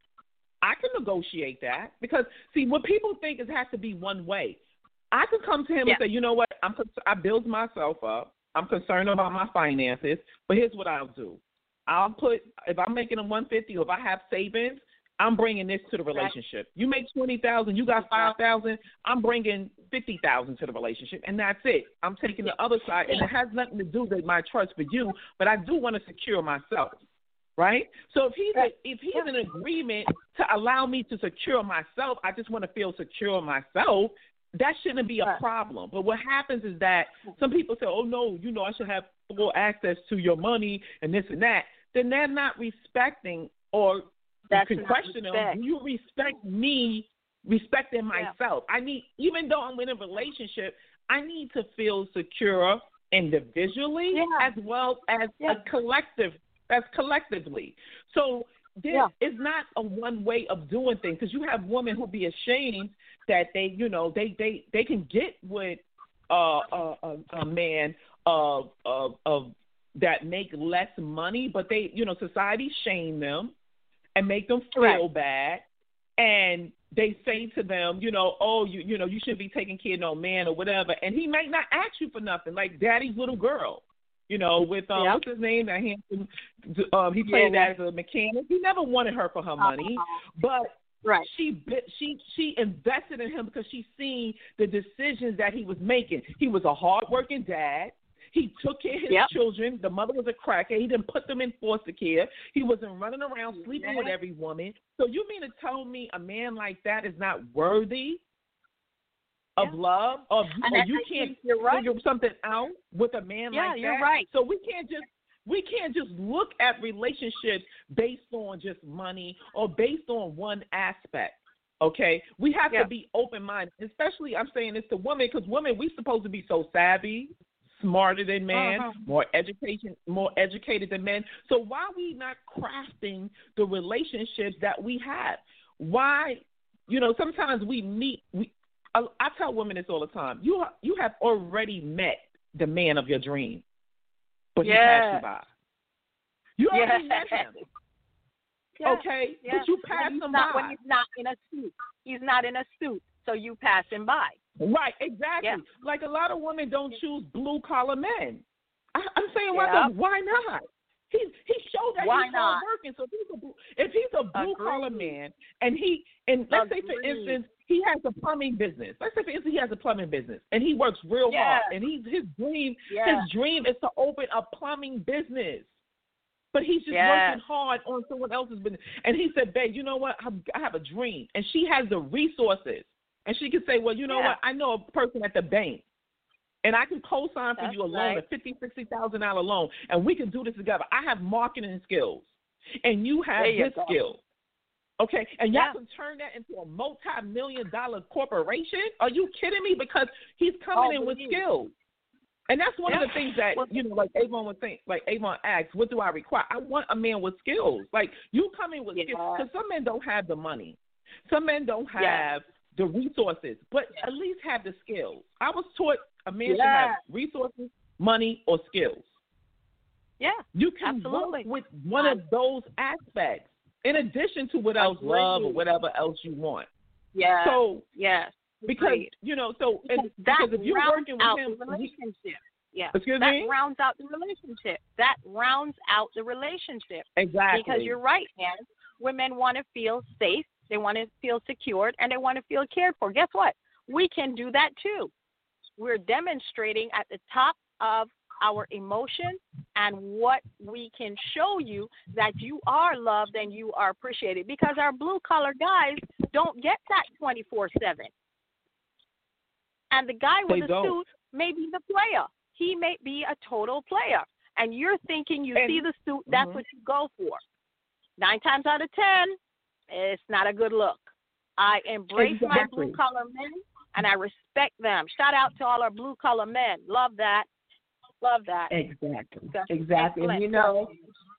I can negotiate that, because, see, what people think is has to be one way. I could come to him yeah. and say, you know what, I'm I build myself up. I'm concerned about my finances, but here's what I'll do. I'll put, if I'm making them one hundred fifty or if I have savings, I'm bringing this to the relationship. You make twenty thousand, you got five thousand, I'm bringing fifty thousand to the relationship, and that's it. I'm taking the other side, and it has nothing to do with my trust for you, but I do want to secure myself, right? So if he's, a, if he's in agreement to allow me to secure myself, I just want to feel secure myself, that shouldn't be a problem. But what happens is that some people say, oh, no, you know, I should have full access to your money and this and that. Then they're not respecting, or That's you can question them, do you respect me respecting myself? Yeah. I need, even though I'm in a relationship, I need to feel secure individually yeah. as well as yeah. a collective, as collectively. So this yeah. is not a one way of doing things, because you have women who be ashamed that they, you know, they, they, they can get with uh, a, a, a man of, of, of that make less money, but they, you know, society shame them and make them feel right. bad. And they say to them, you know, oh, you you know, you shouldn't be taking care of no man or whatever. And he might not ask you for nothing, like Daddy's Little Girl, you know, with, um, yep. what's his name? That handsome, um, he played yeah. as a mechanic. He never wanted her for her money, uh-huh. but right. she she she invested in him because she seen the decisions that he was making. He was a hardworking dad. He took care of his Yep. children. The mother was a crackhead. He didn't put them in foster care. He wasn't running around sleeping with every woman. So you mean to tell me a man like that is not worthy of Yeah. love? Or, And or I- you I can't think you're right. figure something out with a man Yeah, like that? you're right. So we can't just we can't just look at relationships based on just money or based on one aspect. Okay, we have Yeah. to be open-minded, especially I'm saying this to women because women, we supposed to be so savvy, smarter than men, Uh-huh. more education, more educated than men. So why are we not crafting the relationships that we have? Why, you know, sometimes we meet. We, I, I tell women this all the time. You you have already met the man of your dream, but he passed Yeah. you by. You already Yeah. met him. Yeah. Okay, Yeah. but you When passed he's him not, by. when he's not in a suit. He's not in a suit, so you pass him by. Right, exactly. Yeah. Like a lot of women don't choose blue collar men. I, I'm saying, why, Yeah. why not? He he showed that Why he's not? hard working. So if he's a blue, if he's a blue collar Agreed. man, and he and let's say for Agreed. instance he has a plumbing business. Let's say for instance he has a plumbing business, and he works real Yeah. hard, and he's his dream Yeah. his dream is to open a plumbing business. But he's just Yes. working hard on someone else's business. And he said, babe, you know what? I'm- I have a dream. And she has the resources. And she can say, well, you know Yeah. what? I know a person at the bank. And I can co-sign for That's you a loan, right. a fifty thousand dollars, sixty thousand dollars loan. And we can do this together. I have marketing skills. And you have There you this go. skill. Okay? And y'all Yeah. can turn that into a multi-million dollar corporation? Are you kidding me? Because he's coming Oh, in with believe. skills. And that's one Yeah. of the things that, Well, you know, like Avon would think, like Avon asks, what do I require? I want a man with skills. Like, you come in with Yeah. skills. Because some men don't have the money. Some men don't have Yeah. the resources, but at least have the skills. I was taught a man should Yeah. have resources, money, or skills. Yeah. You can Absolutely. work with one of those aspects in addition to what else, Agreed. love or whatever else you want. Yeah. So, yes. because, Agreed. you know, so and Because that because if you're rounds working out with him, the relationship. Yeah. excuse that me? rounds out the relationship. That rounds out the relationship. Exactly. Because you're right, man. Women want to feel safe. They want to feel secured, and they want to feel cared for. Guess what? We can do that too. We're demonstrating at the top of our emotions and what we can show you that you are loved and you are appreciated, because our blue collar guys don't get that twenty-four seven. And the guy with They a don't. suit may be the player. He may be a total player. And you're thinking you And- see the suit, that's Mhm. what you go for. Nine times out of ten, it's not a good look. I embrace my Exactly. blue collar men and I respect them. Shout out to all our blue collar men. Love that. Love that. Exactly. That's Exactly. And excellent. you know,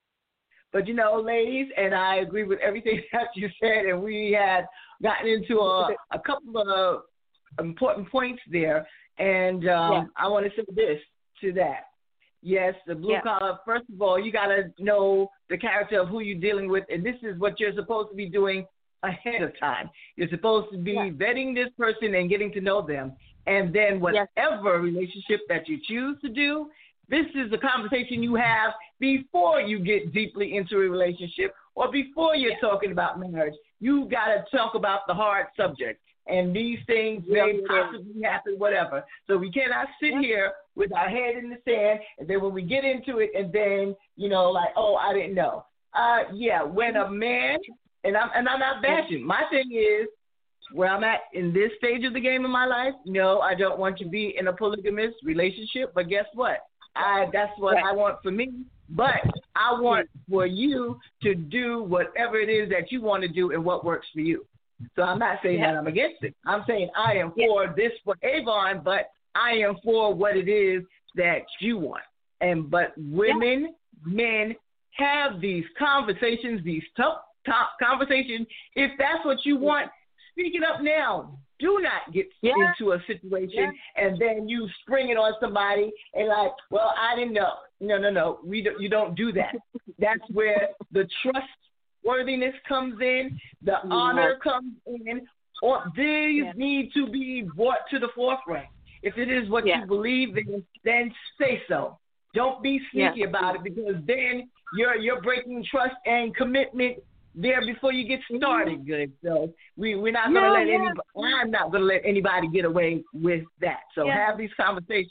but you know, ladies, and I agree with everything that you said, and we had gotten into a, a couple of important points there. And um, Yeah. I want to say this to that. Yes, the blue Yeah. collar, first of all, you got to know the character of who you're dealing with, and this is what you're supposed to be doing ahead of time. You're supposed to be Yeah. vetting this person and getting to know them. And then Yes. whatever relationship that you choose to do, this is a conversation you have before you get deeply into a relationship or before you're talking about marriage. You got to talk about the hard subject. And these things Yeah, may yeah. possibly happen, whatever. So we cannot sit Yeah. here with our head in the sand, and then when we get into it, and then, you know, like, oh, I didn't know. Uh, yeah, when a man, and I'm, and I'm not bashing. My thing is, where I'm at in this stage of the game in my life, no, I don't want to be in a polygamous relationship. But guess what? I that's what Right. I want for me. But I want for you to do whatever it is that you want to do and what works for you. So I'm not saying Yeah. that I'm against it. I'm saying I am Yeah. for this for Avon, but I am for what it is that you want. And but women, men have these conversations, these tough, tough conversations. If that's what you want, speak it up now. Do not get Yeah. into a situation and then you spring it on somebody and like, well, I didn't know. No, no, no. We don't, you don't do that. That's where the trustworthiness comes in, the Yeah. honor comes in. Or these Yeah. need to be brought to the forefront. If it is what Yeah. you believe in, then say so. Don't be sneaky Yeah. about it, because then you're you're breaking trust and commitment there before you get started. Good. So we we're not gonna Yeah, let yeah. anybody. I'm not gonna let anybody get away with that. So Yeah. have these conversations.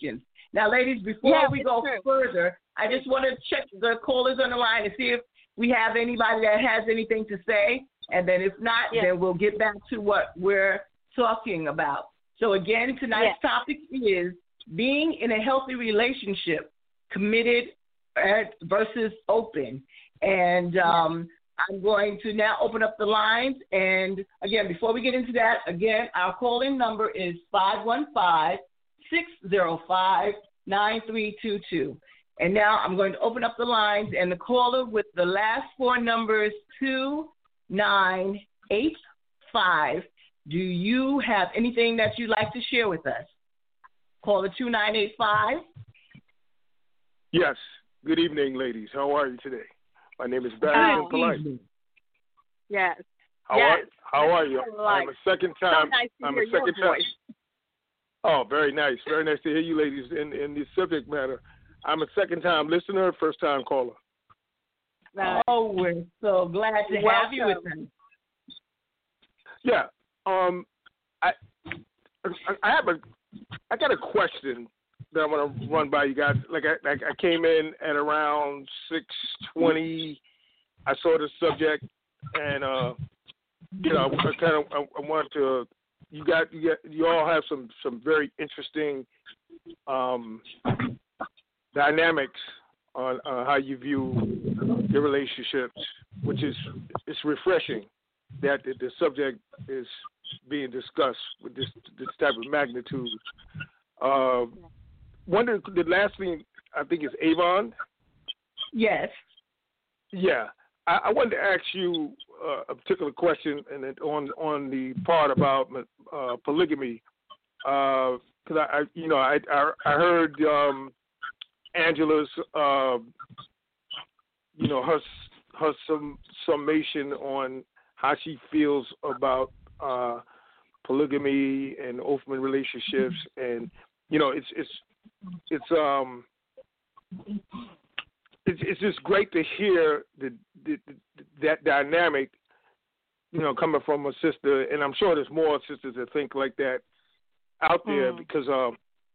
Now, ladies, before Yeah, we it's go true. further, I just want to check the callers on the line and see if we have anybody that has anything to say. And then if not, Yeah. then we'll get back to what we're talking about. So, again, tonight's Yeah. topic is being in a healthy relationship, committed versus open. And um, I'm going to now open up the lines. And, again, before we get into that, again, our call-in number is five one five, six zero five, nine three two two. And now I'm going to open up the lines, and the caller with the last four numbers, two nine eight five, do you have anything that you'd like to share with us? Caller two nine eight five. Yes. Good evening, ladies. How are you today? My name is Barrington Polite. Yes. How yes. are How are you? Polite. I'm a second time. So nice to I'm hear a second your time. voice. Oh, very nice. Very nice to hear you, ladies, in in this subject matter. I'm a second time listener, first time caller. Right. Oh, we're so glad to Welcome. have you with us. Yeah. Um. I I have a I got a question that I want to run by you guys. Like I like I came in at around six twenty. I saw the subject, and uh, you know, I kind of I, I wanted to. You got you got you all have some some very interesting um, dynamics on uh, how you view your relationships, which is it's refreshing that the, the subject is being discussed with this this type of magnitude. Uh, one of the, the last thing I think is Avon. Yes. Yeah, I, I wanted to ask you uh, a particular question, and it, on on the part about uh, polygamy, because uh, I, I, you know, I I, I heard um, Angela's, uh, you know, her her sum, summation on how she feels about uh, polygamy and open relationships, and you know, it's it's it's um. It's, it's just great to hear the, the, the, that dynamic, you know, coming from a sister, and I'm sure there's more sisters that think like that out there, mm. because, um,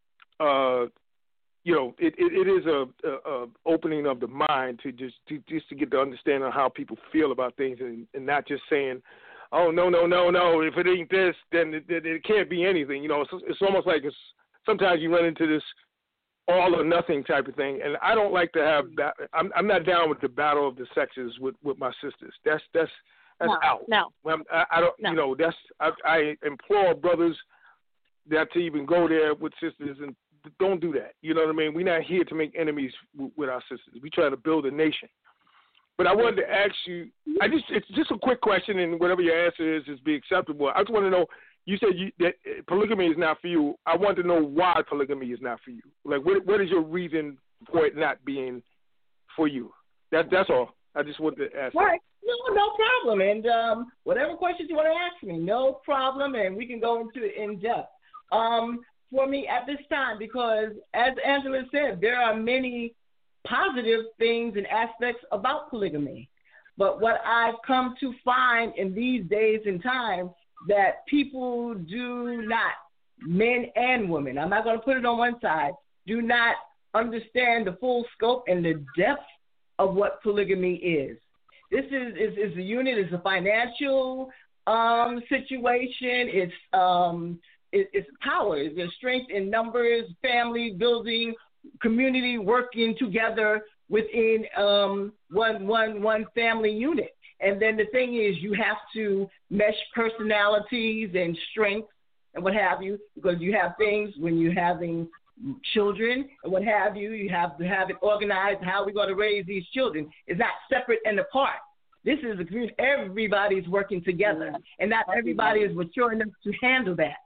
uh, you know, it, it, it is a, a, a opening of the mind to just to, just to get the understanding of how people feel about things, and, and not just saying, oh no no no no, if it ain't this, then it, it, it can't be anything. You know, it's, it's almost like it's sometimes you run into this all or nothing type of thing, and I don't like to have that. I'm, I'm not down with the battle of the sexes with, with my sisters. That's that's that's no, out. No, I, I don't. No. You know, that's I, I implore brothers that to even go there with sisters, and don't do that. You know what I mean? We're not here to make enemies w- with our sisters. We try to build a nation. But I wanted to ask you. I just it's just a quick question, and whatever your answer is, is be acceptable. I just want to know. You said you, that polygamy is not for you. I want to know why polygamy is not for you. Like, what, what is your reason for it not being for you? That, that's all. I just wanted to ask. All right. No, no problem. And um, whatever questions you want to ask me, no problem, and we can go into it in depth. Um, for me at this time, because as Angela said, there are many positive things and aspects about polygamy. But what I've come to find in these days and times, that people do not, men and women, I'm not going to put it on one side, do not understand the full scope and the depth of what polygamy is. This is, is, is a unit, it's a financial um, situation, it's, um, it, it's power, there's strength in numbers, family building, community working together within um, one, one, one family unit. And then the thing is, you have to mesh personalities and strengths and what have you, because you have things when you're having children and what have you, you have to have it organized, how we're going to raise these children. It's not separate and apart. This is a community. Everybody's working together, and not everybody is mature enough to handle that.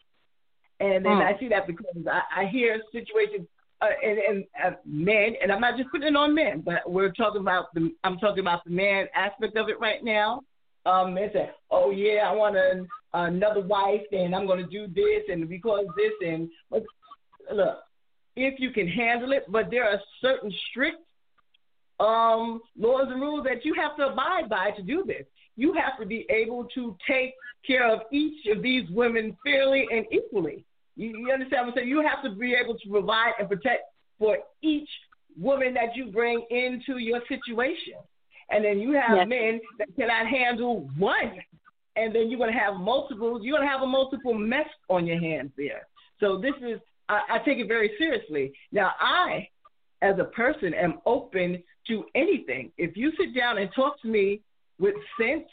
And then I see that because I, I hear situations, Uh, and, and uh, men, and I'm not just putting it on men, but we're talking about the, I'm talking about the man aspect of it right now. Um, men say, oh yeah, I want a, another wife, and I'm going to do this, and because this, and but look, if you can handle it, but there are certain strict um, laws and rules that you have to abide by to do this. You have to be able to take care of each of these women fairly and equally. You, you understand what I'm saying? You have to be able to provide and protect for each woman that you bring into your situation. And then you have yes. men that cannot handle one. And then you're going to have multiples. You're going to have a multiple mess on your hands there. So this is, I, I take it very seriously. Now, I, as a person, am open to anything. If you sit down and talk to me with sense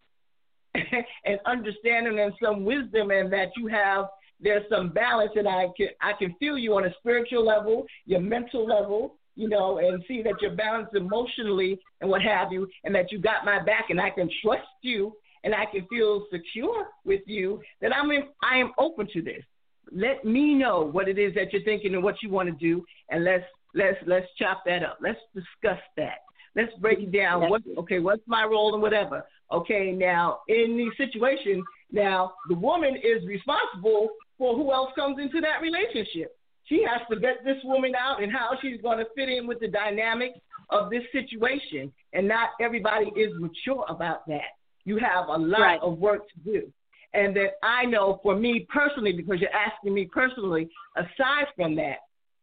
and understanding and some wisdom, and that you have, there's some balance, and I can, I can feel you on a spiritual level, your mental level, you know, and see that you're balanced emotionally and what have you, and that you got my back, and I can trust you, and I can feel secure with you, that I'm in, I am open to this. Let me know what it is that you're thinking and what you want to do, and let's let's let's chop that up. Let's discuss that. Let's break it down. What, okay, what's my role and whatever. Okay, now in these situations, now the woman is responsible for who else comes into that relationship. She has to vet this woman out and how she's going to fit in with the dynamics of this situation, and not everybody is mature about that. You have a lot right. of work to do. And that I know for me personally, because you're asking me personally, aside from that,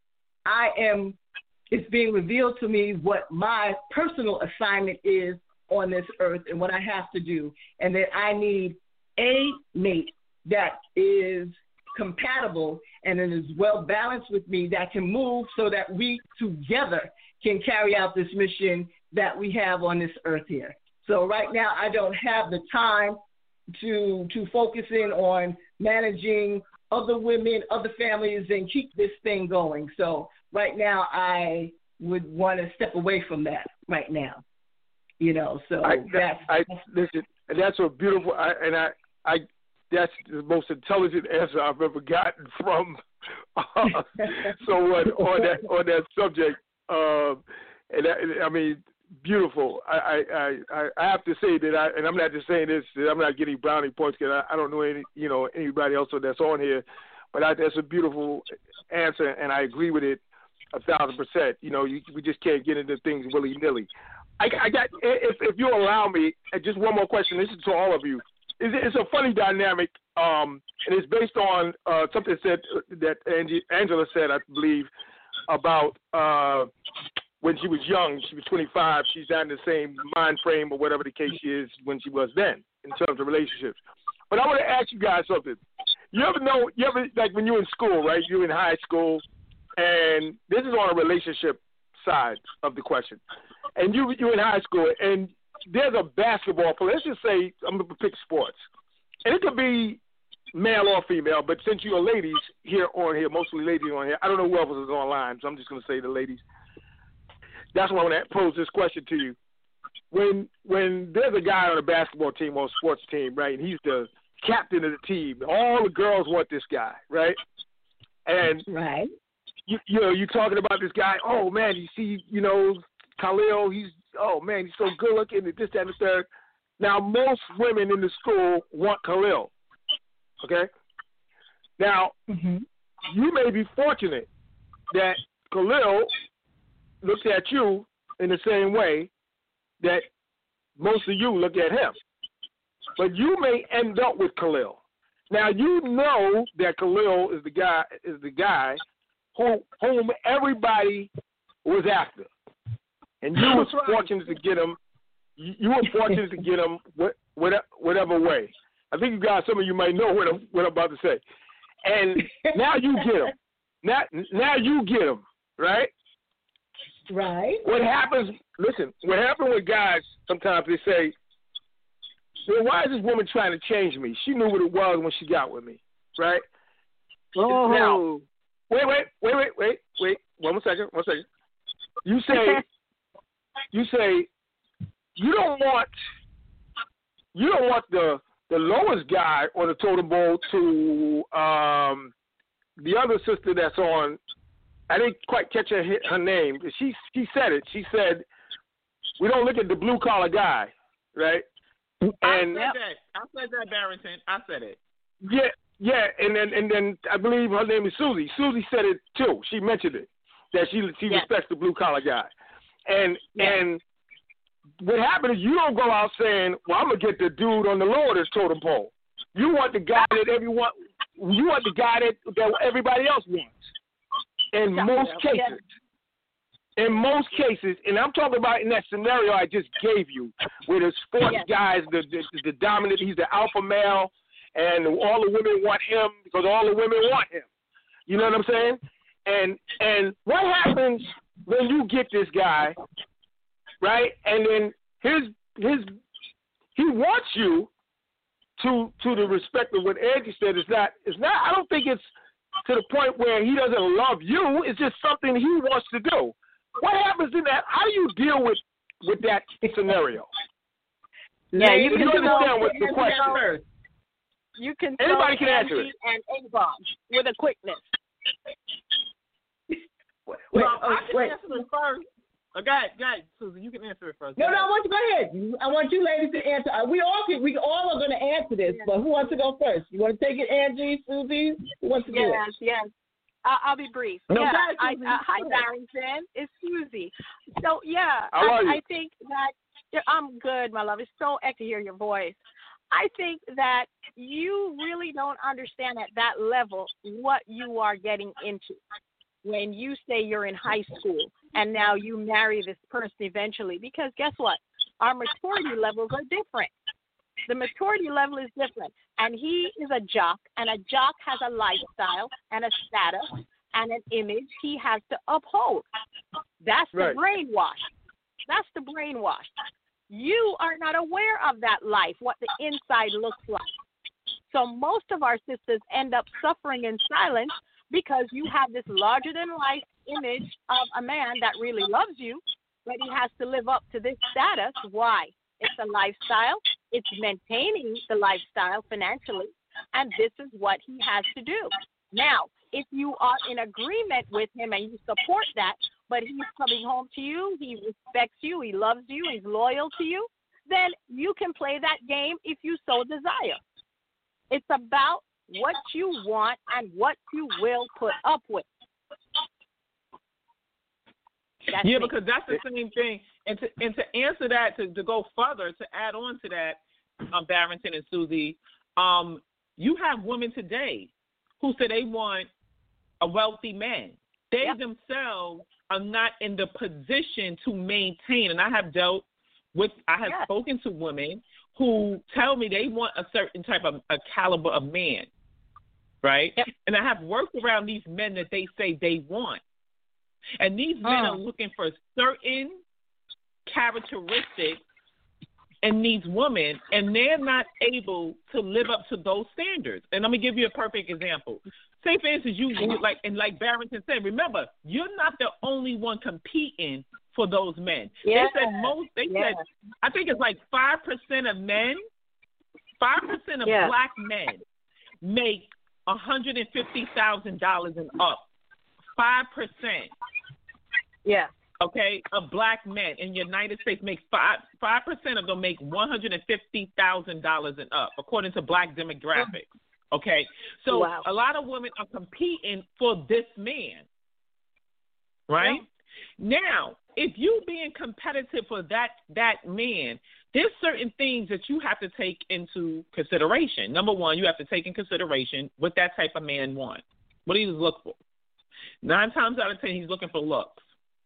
I am, it's being revealed to me what my personal assignment is on this earth and what I have to do. And that I need a mate that is compatible and that is well balanced with me, that can move so that we together can carry out this mission that we have on this earth here. So right now, I don't have the time to to focus in on managing other women, other families, and keep this thing going. So right now, I would want to step away from that right now. You know, so I, that's, I, listen, that's a beautiful, I, and I, I, that's the most intelligent answer I've ever gotten from uh, someone on that on that subject. Um, and that, I mean. Beautiful. I, I, I, I have to say that, I, and I'm not just saying this, I'm not getting brownie points because I, I don't know any, you know, anybody else that's on here, but I, that's a beautiful answer, and I agree with it a thousand percent. You know, you, we just can't get into things willy nilly. I, I got, if, if you allow me, just one more question. This is to all of you. It's, it's a funny dynamic, um, and it's based on uh, something said that Angie, Angela said, I believe, about. Uh, When she was young, she was twenty-five, she's not in the same mind frame or whatever the case is when she was then in terms of relationships. But I want to ask you guys something. You ever know, you ever, like when you're in school, right? You're in high school, and this is on a relationship side of the question. And you, you're in high school, and there's a basketball player. Let's just say, I'm going to pick sports. And it could be male or female, but since you're ladies here on here, mostly ladies on here, I don't know who else is online, so I'm just going to say the ladies. That's why I want to pose this question to you. When when there's a guy on a basketball team or a sports team, right, and he's the captain of the team, all the girls want this guy, right? And right. you, you know, you're talking about this guy, oh, man, you see, you know, Khalil, he's, oh, man, he's so good looking, and this, that, and the third. Now, most women in the school want Khalil, okay? Now, mm-hmm. you may be fortunate that Khalil looks at you in the same way that most of you look at him. But you may end up with Khalil. Now you know that Khalil is the guy is the guy who whom everybody was after. And you were fortunate to get him you were fortunate to get him whatever way. I think you guys some of you might know what I'm, what I'm about to say. And now you get him. Now now you get him, right? Right. What happens, listen, what happens with guys, sometimes they say, well, why is this woman trying to change me? She knew what it was when she got with me, right? Oh. Now, wait, wait, wait, wait, wait, wait, one more second, one second. You say, you say, you don't want, you don't want the, the lowest guy on the totem pole to um, the other sister that's on. I didn't quite catch her, her name. She she said it. She said, we don't look at the blue-collar guy, right? And I said that. I said that, Barrington. I said it. Yeah, yeah. And then and then I believe her name is Susie. Susie said it, too. She mentioned it, that she she yes. respects the blue-collar guy. And yes. and what happened is you don't go out saying, well, I'm going to get the dude on the lower of this totem pole. You want the guy that everyone you want the guy that, that everybody else wants. In most cases. In most cases, and I'm talking about in that scenario I just gave you, where the sports yes. guys, the, the the dominant, he's the alpha male, and all the women want him because all the women want him. You know what I'm saying? And and what happens when you get this guy, right? And then his his he wants you to to the respect of what Angie said. It's not it's not. I don't think it's to the point where he doesn't love you. It's just something he wants to do. What happens in that? How do you deal with, with that scenario? Yeah, you can understand what the question first. You can Anybody can answer it. And Avon with a quickness. Wait, Wait, well, oh, I can wait. answer it first. Oh, go ahead, go ahead, Susan. You can answer it first. No, Go no, I ahead. want you to go ahead. I want you ladies to answer. Uh, We all can, we all are going to answer this, but who wants to go first? You want to take it, Angie, Susie? Who wants to do it? Yes, yes. I'll, I'll be brief. No, yeah, go ahead, I, Susie. uh, hi, Go ahead. Barrington. It's Susie. So, yeah, How are I, you? I think that yeah, I'm good, my love. It's so echoey to hear your voice. I think that you really don't understand at that level what you are getting into when you say you're in high school and now you marry this person eventually. Because guess what? Our maturity levels are different. The maturity level is different. And he is a jock, and a jock has a lifestyle and a status and an image he has to uphold. That's Right. the brainwash. That's the brainwash. You are not aware of that life, what the inside looks like. So most of our sisters end up suffering in silence because you have this larger-than-life image of a man that really loves you, but he has to live up to this status. Why? It's a lifestyle. It's maintaining the lifestyle financially, and this is what he has to do. Now, if you are in agreement with him and you support that, but he's coming home to you, he respects you, he loves you, he's loyal to you, then you can play that game if you so desire. It's about what you want and what you will put up with. That's yeah, me. because that's the same thing. And to and to answer that, to, to go further, to add on to that, um, Barrington and Susie, um, you have women today who say they want a wealthy man. They Yep. themselves are not in the position to maintain. And I have dealt with, I have Yes. spoken to women who tell me they want a certain type of a caliber of man, right? Yep. And I have worked around these men that they say they want. And these men Oh. are looking for certain characteristics in these women, and they're not able to live up to those standards. And I'm gonna give you a perfect example. Say, for instance, you you- like and like Barrington said, remember, you're not the only one competing for those men. Yeah. They said most. They Yeah. said I think it's like five percent of men, five percent of Yeah. black men make one hundred and fifty thousand dollars and up. Five percent. Yeah. Okay, of black men in the United States make five five percent of them make one hundred and fifty thousand dollars and up, according to black demographics. Okay, so Wow. a lot of women are competing for this man, right? Yeah. Now, if you being competitive for that that man, there's certain things that you have to take into consideration. Number one, you have to take in consideration what that type of man wants. What do you look for? Nine times out of ten, he's looking for looks.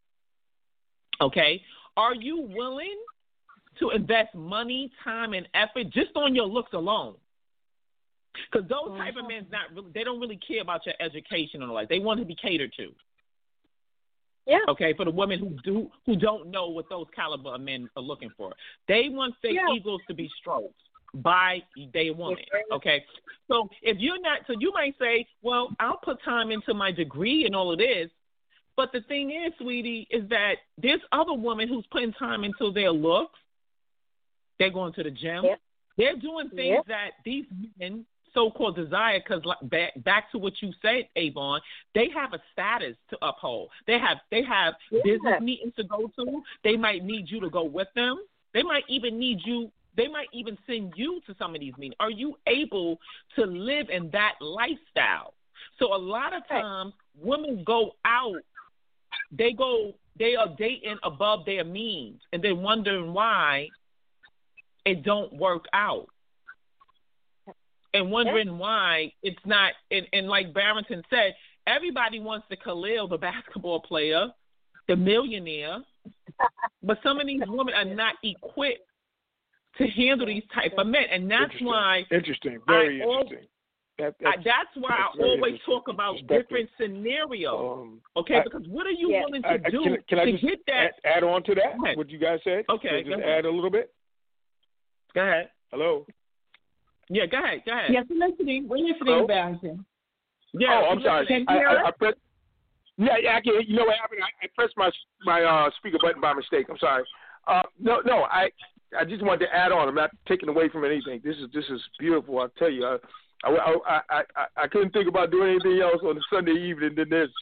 Okay? Are you willing to invest money, time, and effort just on your looks alone? Because those Mm-hmm. type of men, not really, they don't really care about your education or like. They want to be catered to. Yeah. Okay, for the women who do who don't know what those caliber of men are looking for, they want their Yeah. egos to be stroked by their woman. Okay, so if you're not, so you might say, well, I'll put time into my degree and all of this, but the thing is, sweetie, is that there's other women who's putting time into their looks. They're going to the gym. Yep. They're doing things Yep. that these men so-called desire, because back, back to what you said, Avon, they have a status to uphold. They have they have Yeah. business meetings to go to. They might need you to go with them. They might even need you. They might even send you to some of these meetings. Are you able to live in that lifestyle? So a lot of times, women go out. They go. They are dating above their means, and they're wondering why it don't work out. and wondering yeah. why it's not. And, and like Barrington said, everybody wants the Khalil, the basketball player, the millionaire, but some of these women are not equipped to handle these type of men, and that's interesting. why interesting, very I interesting. That, that's, I, that's why that's I always talk about different scenarios. Um, okay, I, because what are you yeah. willing to I, do can, can I to just get that? Add, add on to that? What you guys said? Okay, can I just ahead. add a little bit. Go ahead. Hello. Yeah, go ahead. Go ahead. Yes, we're listening. We're listening, Hello? Barrington. Yeah. Oh, I'm sorry. Can I, you hear I, us? I pressed, yeah, yeah, I can. You know what happened? I, I pressed my my uh, speaker button by mistake. I'm sorry. Uh, no, no. I I just wanted to add on. I'm not taking away from anything. This is this is beautiful. I'll tell you. I I, I, I, I, I couldn't think about doing anything else on a Sunday evening than this.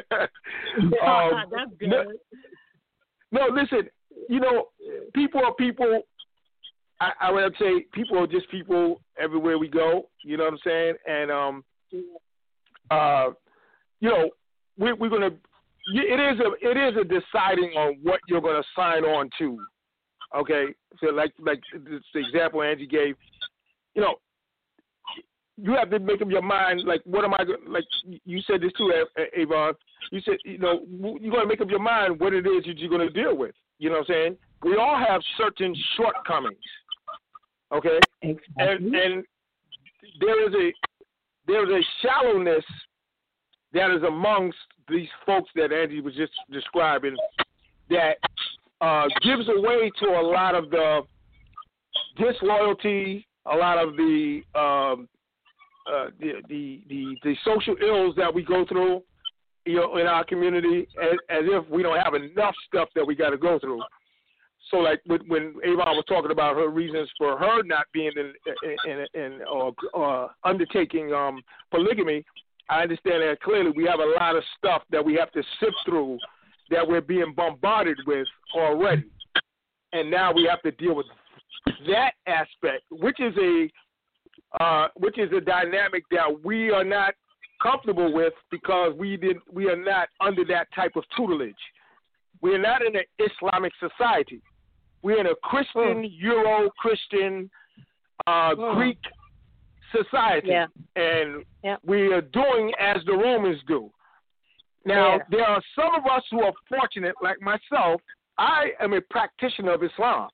um, That's good. No, no, listen. You know, people are people. I, I would say people are just people everywhere we go. You know what I'm saying? And um, uh, you know, we, we're gonna. It is a it is a deciding on what you're gonna sign on to. Okay, so like like the example Angie gave. You know, you have to make up your mind. Like, what am I? Like you said this too, Avon. You said, you know, you got to make up your mind what it is that you're going to deal with. You know what I'm saying? We all have certain shortcomings. Okay, exactly. and and there is a there is a shallowness that is amongst these folks that Angie was just describing that uh, gives away to a lot of the disloyalty, a lot of the um, uh, the, the the the social ills that we go through, you know, in our community, as, as if we don't have enough stuff that we got to go through. So, like when Avon was talking about her reasons for her not being in in, in, in or uh, undertaking um, polygamy, I understand that clearly. We have a lot of stuff that we have to sift through that we're being bombarded with already, and now we have to deal with that aspect, which is a uh, which is a dynamic that we are not comfortable with because we did we are not under that type of tutelage. We are not in an Islamic society. We're in a Christian, mm. Euro-Christian, uh, mm. Greek society, yeah. and yeah. we are doing as the Romans do. Now, yeah. there are some of us who are fortunate, like myself. I am a practitioner of Islam,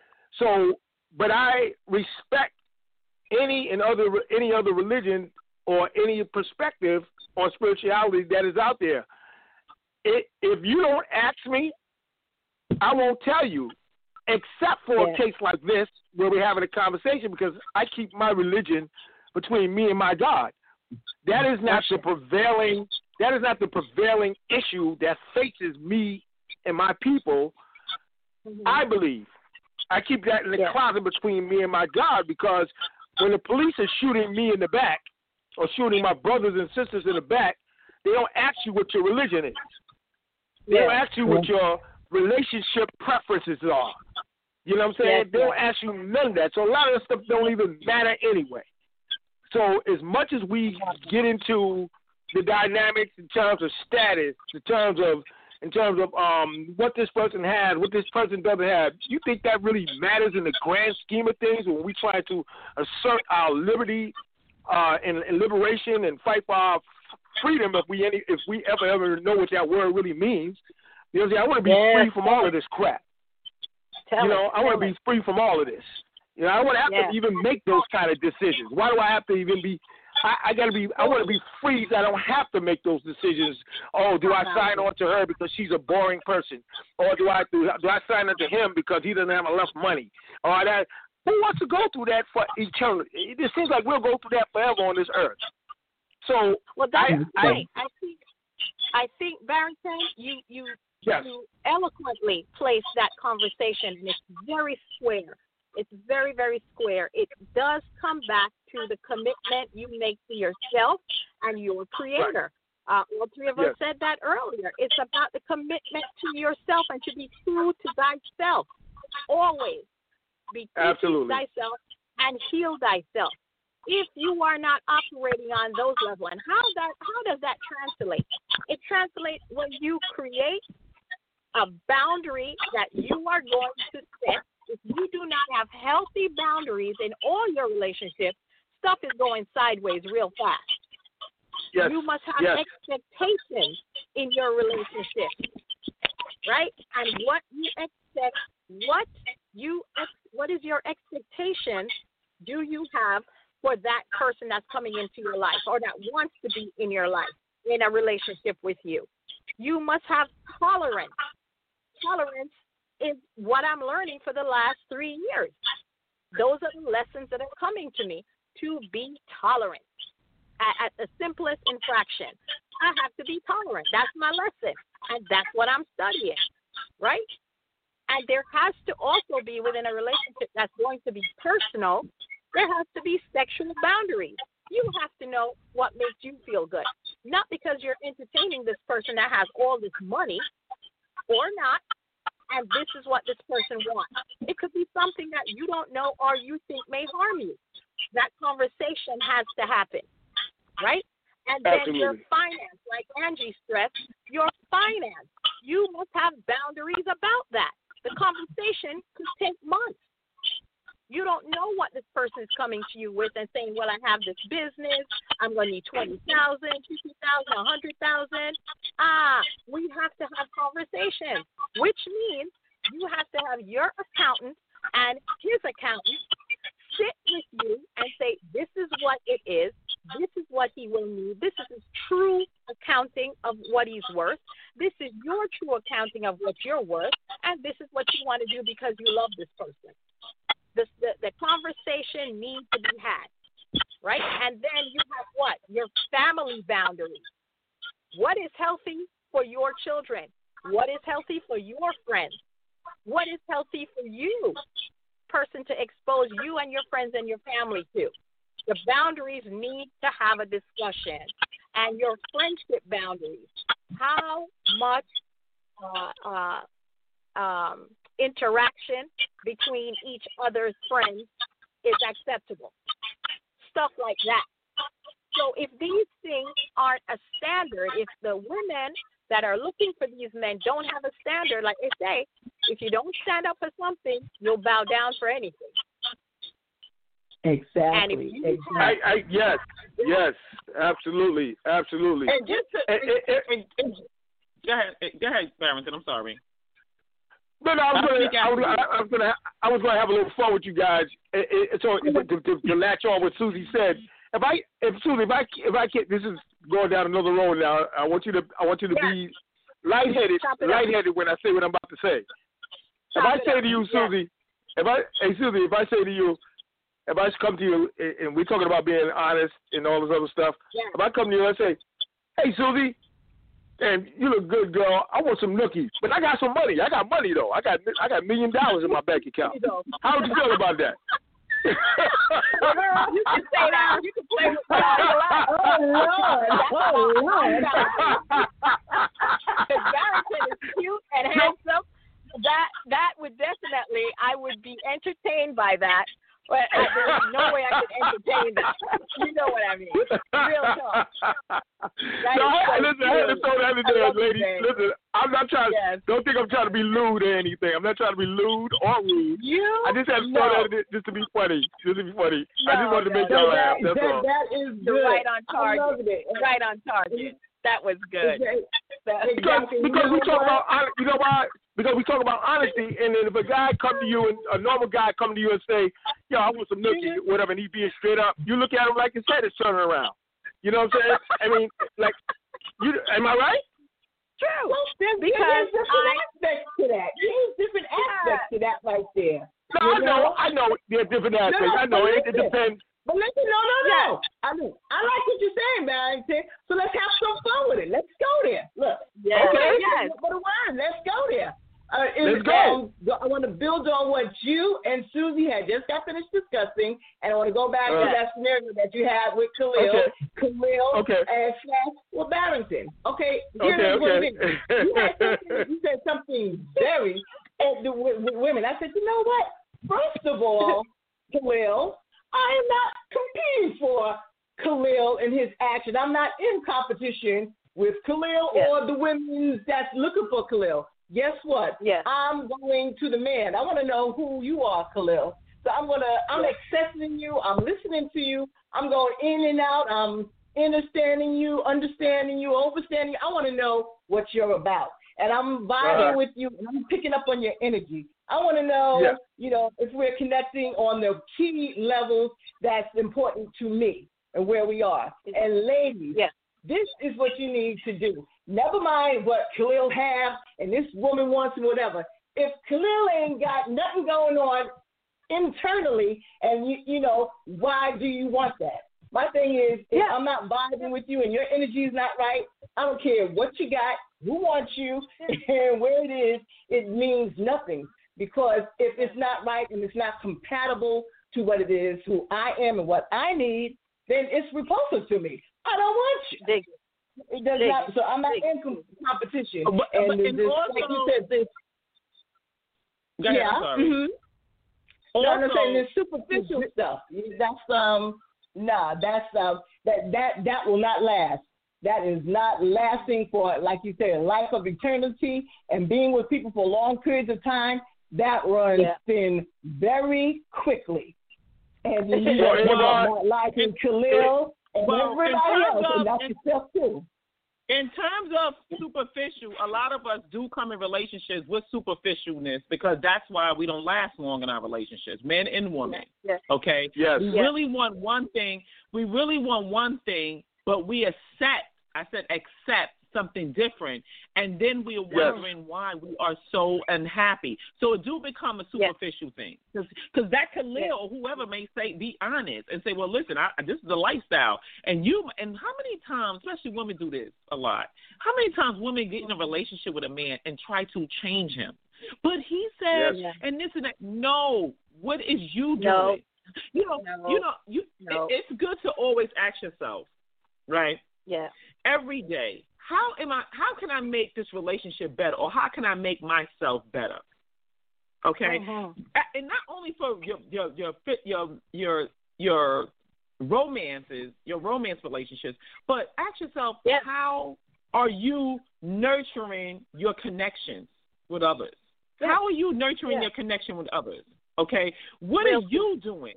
so but I respect any and other any other religion or any perspective on spirituality that is out there. It, if you don't ask me, I won't tell you, except for yeah. a case like this where we're having a conversation, because I keep my religion between me and my God. That is not the prevailing. That is not the prevailing issue that faces me and my people. Mm-hmm. I believe I keep that in the yeah. closet between me and my God, because when the police are shooting me in the back or shooting my brothers and sisters in the back, they don't ask you what your religion is. They yeah. don't ask you what your relationship preferences are. You know what I'm saying? Yeah. They don't ask you none of that. So a lot of that stuff don't even matter anyway. So as much as we get into the dynamics in terms of status, in terms of in terms of um, what this person has, what this person doesn't have, you think that really matters in the grand scheme of things when we try to assert our liberty uh, and, and liberation and fight for our freedom, if we any if we ever ever know what that word really means? You know what I'm saying? I want to be yeah. free from all of this crap. Tell you know, it, I want to be free from all of this. You know, I want to have yeah. to even make those kind of decisions. Why do I have to even be? I, I got to be. I want to be free so I don't have to make those decisions. Oh, do I sign on to her because she's a boring person, or do I do, do I sign on to him because he doesn't have enough money, or that? Who wants to go through that for eternity? It seems like we'll go through that forever on this earth. So, well, that's I, right. I, I think, I think, Barrington, you you yes. you eloquently placed that conversation, and it's very square. It's very, very square. It does come back to the commitment you make to yourself and your Creator. Right. Uh, all three of yes. us said that earlier. It's about the commitment to yourself and to be true to thyself. Always be true Absolutely. to thyself and heal thyself. If you are not operating on those levels, and how that how does that translate? It translates when you create a boundary that you are going to set. If you do not have healthy boundaries in all your relationships, stuff is going sideways real fast. Yes. You must have yes. expectations in your relationship, right? And what you expect, what you what is your expectation do you have for that person that's coming into your life or that wants to be in your life, in a relationship with you? You must have tolerance. Tolerance is what I'm learning for the last three years. Those are the lessons that are coming to me, to be tolerant. At, at the simplest infraction, I have to be tolerant. That's my lesson, and that's what I'm studying, right? And there has to also be, within a relationship that's going to be personal, there has to be sexual boundaries. You have to know what makes you feel good, not because you're entertaining this person that has all this money or not, and this is what this person wants. It could be something that you don't know or you think may harm you. That conversation has to happen, right? And then Absolutely. your finance, like Angie stressed, your finance. You must have boundaries about that. The conversation could take months. You don't know what this person is coming to you with and saying, well, I have this business. I'm going to need twenty thousand dollars, fifty thousand dollars, one hundred thousand dollars. Ah, we have to have conversations, which means you have to have your accountant and his accountant sit with you and say, this is what it is. This is what he will need. This is his true accounting of what he's worth. This is your true accounting of what you're worth. And this is what you want to do because you love this person. The, the, the conversation needs to be had, right? And then you have what? Your family boundaries. What is healthy for your children? What is healthy for your friends? What is healthy for you, person, to expose you and your friends and your family to? The boundaries need to have a discussion. And your friendship boundaries. How much uh, uh, um, interaction between each other's friends is acceptable? Stuff like that. So if these things aren't a standard, if the women that are looking for these men don't have a standard, like they say, if you don't stand up for something, you'll bow down for anything. Exactly. And if you exactly. have, I, I, yes, yes, absolutely, absolutely. And just to, And- and- and, and, go ahead, go ahead, Barrington. I'm sorry. No, no, I was I'll gonna, speak I was, after I, I was gonna, I was gonna have a little fun with you guys. It, it, so to, to, to latch on what Susie said, if I, if Susie, if I, if I can't, this is going down another road now. I want you to, I want you to Yeah. be lightheaded, Chop it up. lightheaded when I say what I'm about to say. Chop if I it say up. to you, Yeah. Susie, if I, hey Susie, if I say to you, if I come to you and- and we're talking about being honest and all this other stuff, Yeah. if I come to you and I say, hey Susie, and you look good, girl. I want some nookies, but I got some money. I got money though. I got I got a million dollars in my bank account. You know. How would you feel about that? Girl, you can say that. You can play with that all you like. Oh, Lord. Oh, Lord. Because Barrington is cute and handsome. That that would definitely, I would be entertained by that. But I, there's no way I could entertain that. You know what I mean? Real talk. That no, is I, so listen, I had to cute. throw that in I there, love you, lady. babe. Listen, I'm not trying. Yes. Don't think I'm trying to be lewd or anything. I'm not trying to be lewd or rude. You? I just had to no. throw that in there just to be funny. Just to be funny. I just No, wanted to no, make no. y'all that, laugh. That's that, all. that is You're good. right on I target. loved it. Right on target. That was good. Okay. That- Because, Exactly. because You we know talk what? about hon- you know why? Because we talk about honesty, and then if a guy come to you and a normal guy come to you and say, "Yo, I want some nookie," whatever, and he being straight up, you look at him like his head is turning around. You know what I'm saying? I mean, like, you am I right? True. Well, there's, Because there's different I- aspects to that. There's different aspects to that right there. No, You I know, I know. There are different aspects. no, I know but it, it listen. depends. But listen, no, no, no. Yeah. I mean, I like what you're saying, Barrington. So let's have some fun with it. Let's go there. Look. Yes. Okay. Yes. For the word, let's go there. Uh, and, Let's go. and I want to build on what you and Susie had just got finished discussing, and I want to go back Uh, to that scenario that you had with Khalil, Okay. Khalil, Okay. and slash with Barrington. Okay. Here's Okay, what okay. it is. You, had something, you said something very uh, with, with women. I said, you know what? First of all, Khalil, I am not competing for Khalil in his action. I'm not in competition with Khalil Yes. or the women that's looking for Khalil. Guess what? Yes. I'm going to the man. I want to know who you are, Khalil. So I'm gonna, I'm accessing you. I'm listening to you. I'm going in and out. I'm understanding you, understanding you, overstanding you. I want to know what you're about, and I'm vibing uh, with you, and I'm picking up on your energy. I want to know, yeah. you know, if we're connecting on the key levels that's important to me and where we are. And ladies, yeah. this is what you need to do. Never mind what Khalil have and this woman wants and whatever. If Khalil ain't got nothing going on internally, and you, you know, why do you want that? My thing is, if yeah. I'm not vibing with you and your energy is not right, I don't care what you got, who wants you, and where it is, it means nothing. Because if it's not right and it's not compatible to what it is, who I am and what I need, then it's repulsive to me. I don't want you. Dig it does Dig not. So I'm not Dig in com- competition. But, and but, and this, also, like you said, this. Go ahead, Yeah. I'm sorry. Mm-hmm. Also, no, I'm saying this superficial stuff. That's um, nah. That's um, that that that will not last. That is not lasting for, like you said, a life of eternity and being with people for long periods of time. That runs yeah. thin very quickly. And then you Well, end up well, not liking Khalil and well, everybody else, of, and that's in, yourself too. In terms of superficial, a lot of us do come in relationships with superficialness because that's why we don't last long in our relationships, men and women. Yes. Okay? Yes. We yes. really want one thing. We really want one thing, but we accept, I said accept something different, and then we are wondering yes. why we are so unhappy. So it do become a superficial yes. thing. Because that Khalil yes. or whoever may say, be honest and say, well, listen, I, this is the lifestyle. And you, and how many times, especially women do this a lot, how many times women get in a relationship with a man and try to change him? But he says, yes. and this and that, no, what is you doing? No. You know, no. you know, you. No. It, it's good to always ask yourself, right? Yeah. Every day, how am I? How can I make this relationship better, or how can I make myself better? Okay, mm-hmm. and not only for your your your your your your romances, your romance relationships, but ask yourself, yeah. how are you nurturing your connections with others? Yeah. How are you nurturing yeah. your connection with others? Okay, what Real are you doing?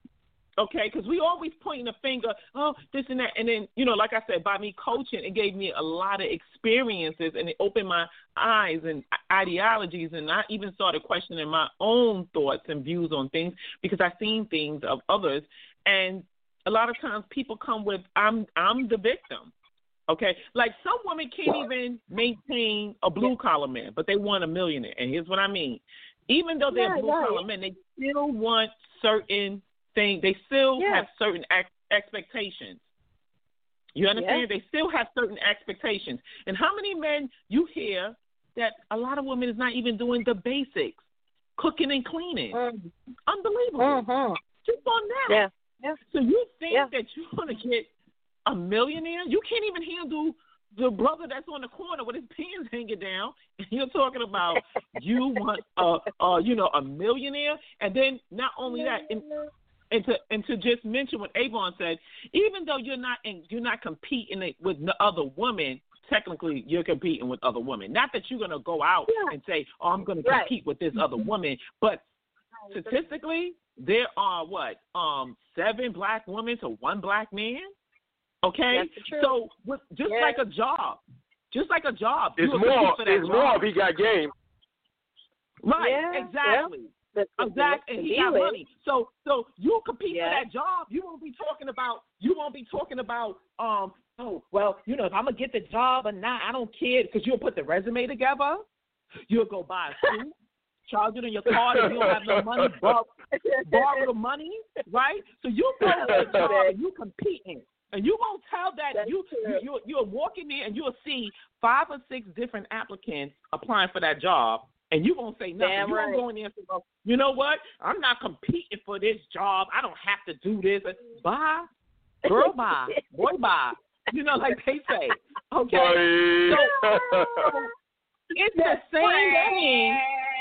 Okay, because we always pointing a finger, oh, this and that. And then, you know, like I said, by me coaching, it gave me a lot of experiences, and it opened my eyes and ideologies, and I even started questioning my own thoughts and views on things because I've seen things of others. And a lot of times people come with, I'm I'm the victim. Okay, like some women can't even maintain a blue-collar man, but they want a millionaire. And here's what I mean. Even though they're yeah, blue-collar right. men, they still want certain thing, they still yeah. have certain ex- expectations. You understand? Yeah. They still have certain expectations. And how many men you hear that a lot of women is not even doing the basics, cooking and cleaning? Mm. Unbelievable. Mm-hmm. Just on that. Yeah. Yeah. So you think yeah. that you're going to get a millionaire? You can't even handle the brother that's on the corner with his pants hanging down, and you're talking about you want a, a you know a millionaire, and then not only that. In, And to and to just mention what Avon said, even though you're not in, you're not competing with other women, technically you're competing with other women. Not that you're going to go out yeah. and say, "Oh, I'm going to right. compete with this other woman," but statistically, there are what um seven black women to one black man. Okay, so with, just yeah. like a job, just like a job, it's you more. for that It's job. more if he got game. Right, yeah. exactly. Yeah. Exactly, and he got money. So, so you compete yeah. for that job. You won't be talking about. You won't be talking about. Um. Oh, well, you know, if I'm gonna get the job or not, I don't care because you'll put the resume together. You'll go buy a suit, charge it in your card if you don't have no money. Borrow, borrow the money, right? So you go to the job and you competing. And you won't tell that That's you, you you you'll walk in there and you'll see five or six different applicants applying for that job. And you won't say nothing. Damn you right. won't go in there and say, well, you know what? I'm not competing for this job. I don't have to do this. Bye. Girl, bye. Boy, bye. You know, like they say. Okay? So, it's the same thing.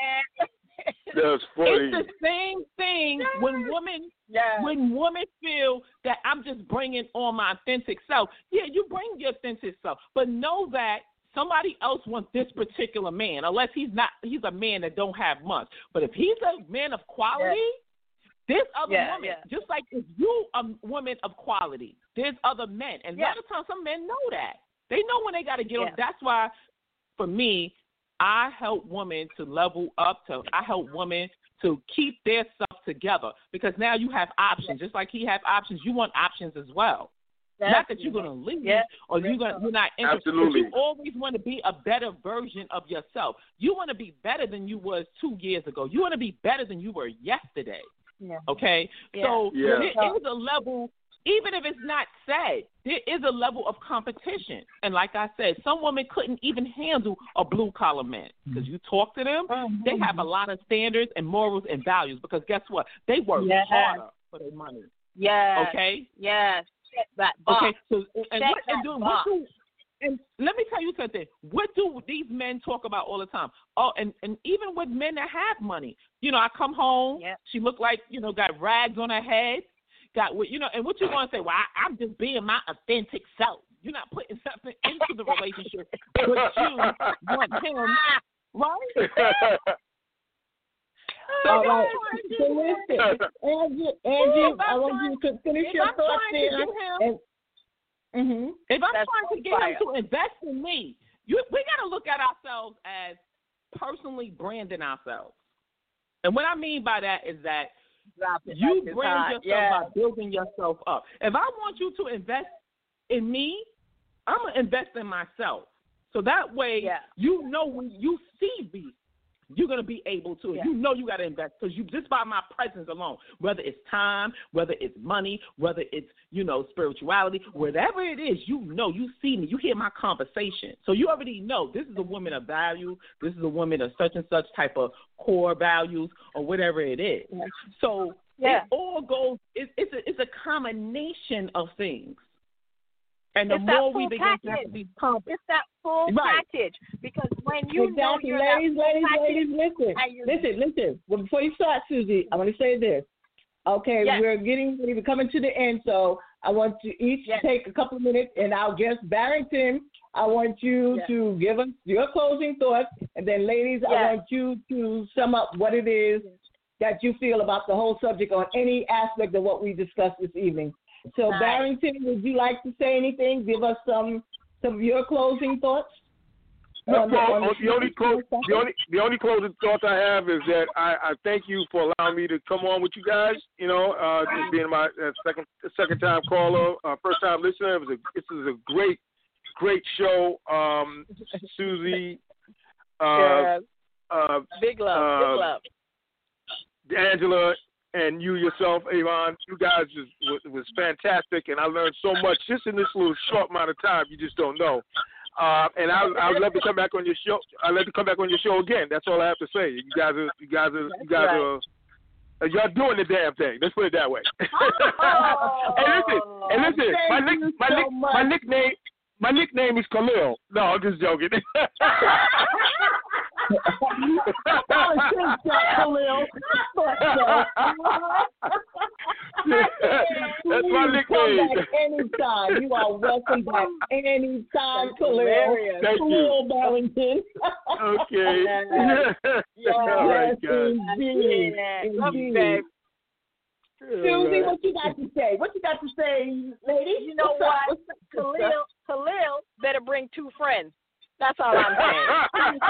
That's funny. It's the same thing when women yeah. when women feel that I'm just bringing on my authentic self. Yeah, you bring your authentic self. But know that somebody else wants this particular man, unless he's not, he's a man that don't have much. But if he's a man of quality, There's other Yeah, women. yeah. Just like if you a woman of quality, there's other men. And a Yeah. lot of times some men know that. They know when they got to get Yeah. on. That's why, for me, I help women to level up. To I help women to keep their stuff together because now you have options. Just like he have options, you want options as well. Yeah. Not that you're going to leave Yeah. or you're, gonna, you're not interested. Absolutely. But you always want to be a better version of yourself. You want to be better than you was two years ago. You want to be better than you were yesterday. Yeah. Okay? Yeah. So Yeah. there is a level, even if it's not said, there is a level of competition. And like I said, some women couldn't even handle a blue-collar man because you talk to them, Mm-hmm. they have a lot of standards and morals and values because guess what? They work Yeah. harder for their money. Yes. Okay? Yes. That box. Okay, so and Check what and that doing box. what do and let me tell you something. What do these men talk about all the time? Oh, and, and even with men that have money, you know, I come home, Yep. she look like you know got rags on her head, got what you know, and what you gonna say? Well, I, I'm just being my authentic self. You're not putting something into the relationship, but you want him, right? So All right. guys, So listen, Angie, Angie, I want you to finish if your I'm thoughts trying to there. get him, And, mm-hmm. If I'm That's trying to on get him fire. to invest in me, you, we got to look at ourselves as personally branding ourselves. And what I mean by that is that Drop it you like it's brand hot. yourself Yeah. by building yourself up. If I want you to invest in me, I'm going to invest in myself. So that way, Yeah. you know when you see me, you're going to be able to. Yeah. You know you got to invest because you just by my presence alone, whether it's time, whether it's money, whether it's, you know, spirituality, whatever it is, you know, you see me, you hear my conversation. So you already know this is a woman of value. This is a woman of such and such type of core values or whatever it is. Yeah. So Yeah. it all goes, it, it's, a, it's a combination of things. And the It's that more we full begin to package. have these conversations, It's that full Right. package because when you know Exactly. you're Ladies, that full ladies, package, ladies, listen. and you- Listen, listen. Well, before you start, Susie, I want to say this. Okay, Yes. we're getting ready, we're coming to the end, so I want you each Yes. to take a couple of minutes, and our guest, Barrington, I want you Yes. to give us your closing thoughts, and then, ladies, I Yes. want you to sum up what it is that you feel about the whole subject on any aspect of what we discussed this evening. So, Nice. Barrington, would you like to say anything? Give us some some of your closing thoughts. No, On the- well, on the- the only close, the only the only closing thoughts I have is that I, I thank you for allowing me to come on with you guys. You know, uh, just being my uh, second second time caller, uh, first time listener. It was a this is a great great show. Um, Susie, uh, Yes. uh, Big love. uh, Big love. Angela, and you yourself, Avon, you guys just was, was fantastic, and I learned so much just in this little short amount of time. You just don't know. Uh, and I, I would love to come back on your show. I'd love to come back on your show again. That's all I have to say. You guys are, you guys are, you guys are, uh, y'all doing the damn thing. Let's put it that way. and listen, and listen, my nick, you my so nick, my much. nickname, my nickname is Khalil. No, I'm just joking. That's my nickname. Come back anytime. You are welcome back anytime, Khalil. hilarious. Thank Khalil Barrington. Okay. Yes. All right, Yes, guys. indeed. Yeah. Love you, Indeed. babe. Susie, what you got to say? What you got to say, lady? You know What's up? what? What's up, Khalil, Khalil better bring two friends. That's all I'm saying.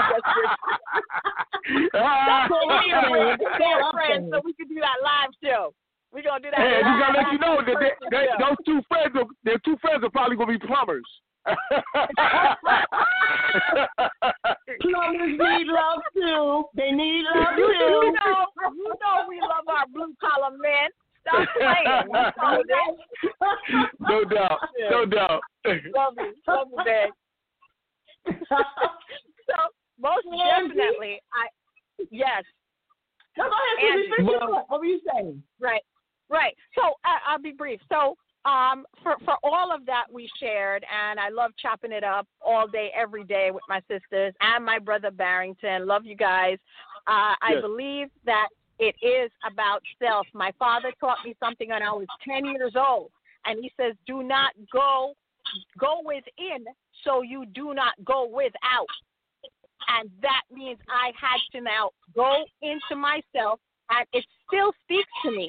That's what we need to bring two more friends so we can do that live show. We're gonna do that. Hey, we live gotta let you know that they, person they, show. those two friends, are, their two friends are probably gonna be plumbers. Plumbers need love too. They need love You, too. you know, you know we love our blue collar men. Stop playing. That's all it is. No doubt, no doubt. Love you, love you, babe. So most definitely, I yes. No, go ahead, Susie. Finish your Well- thought. What were you saying? Right, right. So uh, I'll be brief. So um, for for all of that we shared, and I love chopping it up all day, every day with my sisters and my brother Barrington. Love you guys. Uh, I Yes. believe that it is about self. My father taught me something when I was ten years old, and he says, "Do not go go within, so you do not go without." And that means I had to now go into myself, and it still speaks to me.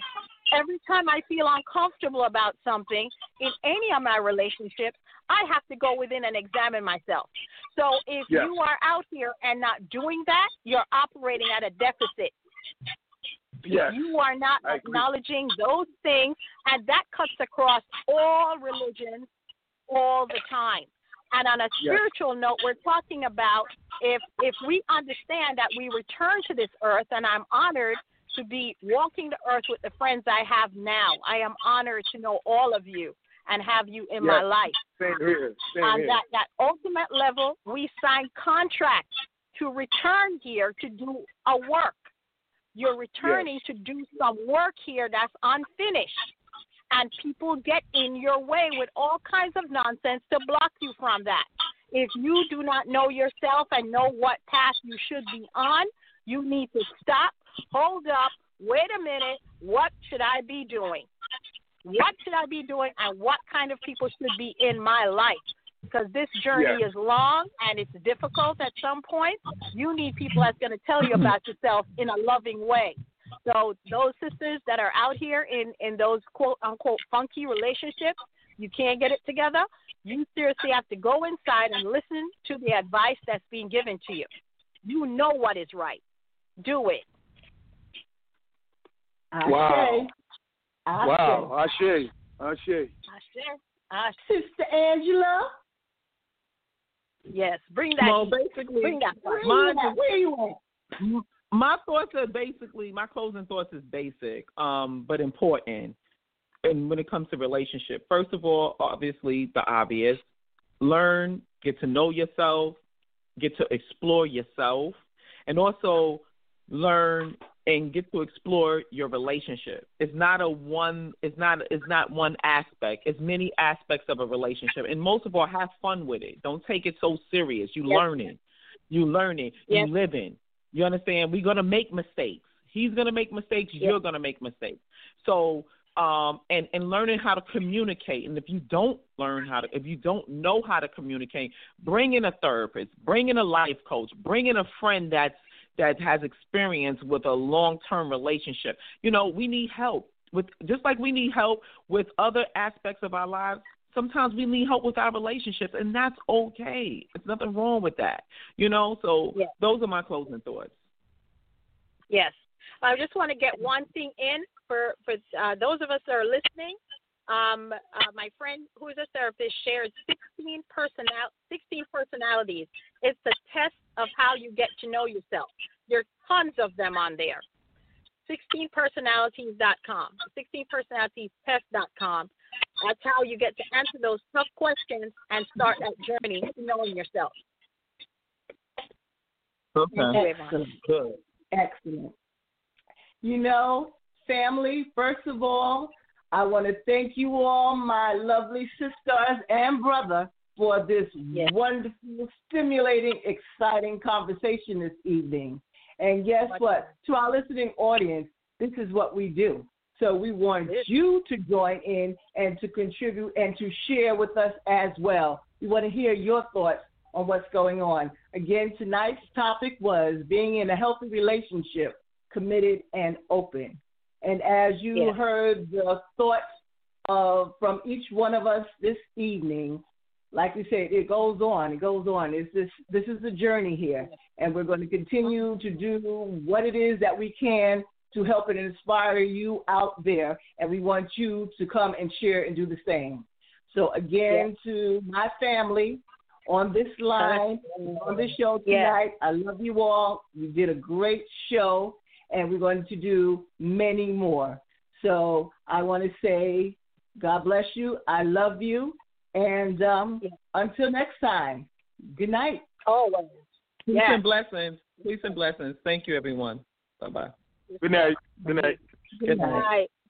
every time I feel uncomfortable about something in any of my relationships, I have to go within and examine myself. So if yes. you are out here and not doing that, you're operating at a deficit. Yes. You are not acknowledging those things, and that cuts across all religions all the time. And on a spiritual yes. note, we're talking about if if we understand that we return to this earth, and I'm honored to be walking the earth with the friends I have now. I am honored to know all of you and have you in yes. my life. Same here. Same on here. that, that ultimate level, we sign contracts to return here to do a work. You're returning yes. to do some work here that's unfinished. And people get in your way with all kinds of nonsense to block you from that. If you do not know yourself and know what path you should be on, you need to stop, hold up, wait a minute, what should I be doing? What should I be doing, and what kind of people should be in my life? Because this journey yeah. is long and it's difficult at some point. You need people that's going to tell you about yourself in a loving way. So those sisters that are out here in, in those quote-unquote funky relationships, you can't get it together, you seriously have to go inside and listen to the advice that's being given to you. You know what is right. Do it. Wow. Wow. Ashe. Ashe. Ashe. Sister Angela. Yes, bring that. Well, heat. basically, bring that. Where you at? Where you at? My thoughts are basically, my closing thoughts is basic, um, but important. And when it comes to relationship, first of all, obviously the obvious, learn, get to know yourself, get to explore yourself, and also learn and get to explore your relationship. It's not a one. It's not. It's not one aspect. It's many aspects of a relationship, and most of all, have fun with it. Don't take it so serious. You yes. learning, you learning, yes. you living. You understand? We're gonna make mistakes. He's gonna make mistakes. yes. You're gonna make mistakes. So, um, and and learning how to communicate. And if you don't learn how to, if you don't know how to communicate, bring in a therapist, bring in a life coach, bring in a friend that's that has experience with a long-term relationship. You know, we need help with just like we need help with other aspects of our lives. Sometimes we need help with our relationships, and that's okay. There's nothing wrong with that. You know, so yes. those are my closing thoughts. Yes. I just want to get one thing in for, for uh, those of us that are listening. Um, uh, my friend who is a therapist shared sixteen, personal, sixteen personalities. It's a test of how you get to know yourself. There are tons of them on there. sixteen personalities dot com, sixteen personalities test dot com. That's how you get to answer those tough questions and start that journey to knowing yourself. Okay. Excellent. Good. Excellent. You know, family, first of all, I want to thank you all, my lovely sisters and brother, for this yes. wonderful, stimulating, exciting conversation this evening. And guess what? To our listening audience, this is what we do. So we want you to join in and to contribute and to share with us as well. We want to hear your thoughts on what's going on. Again, tonight's topic was being in a healthy relationship, committed and open. And as you yeah. heard the thoughts of from each one of us this evening, like we said, it goes on, it goes on. It's this, this is the journey here, and we're going to continue to do what it is that we can to help and inspire you out there, and we want you to come and share and do the same. So again, yeah. to my family on this line, on this show tonight, yeah. I love you all. You did a great show, and we're going to do many more. So I want to say God bless you. I love you. And um, yeah. until next time, good night. Always. Peace yeah. and blessings. Peace and blessings. Thank you, everyone. Bye-bye. Good night. Good night. Good night. Good night.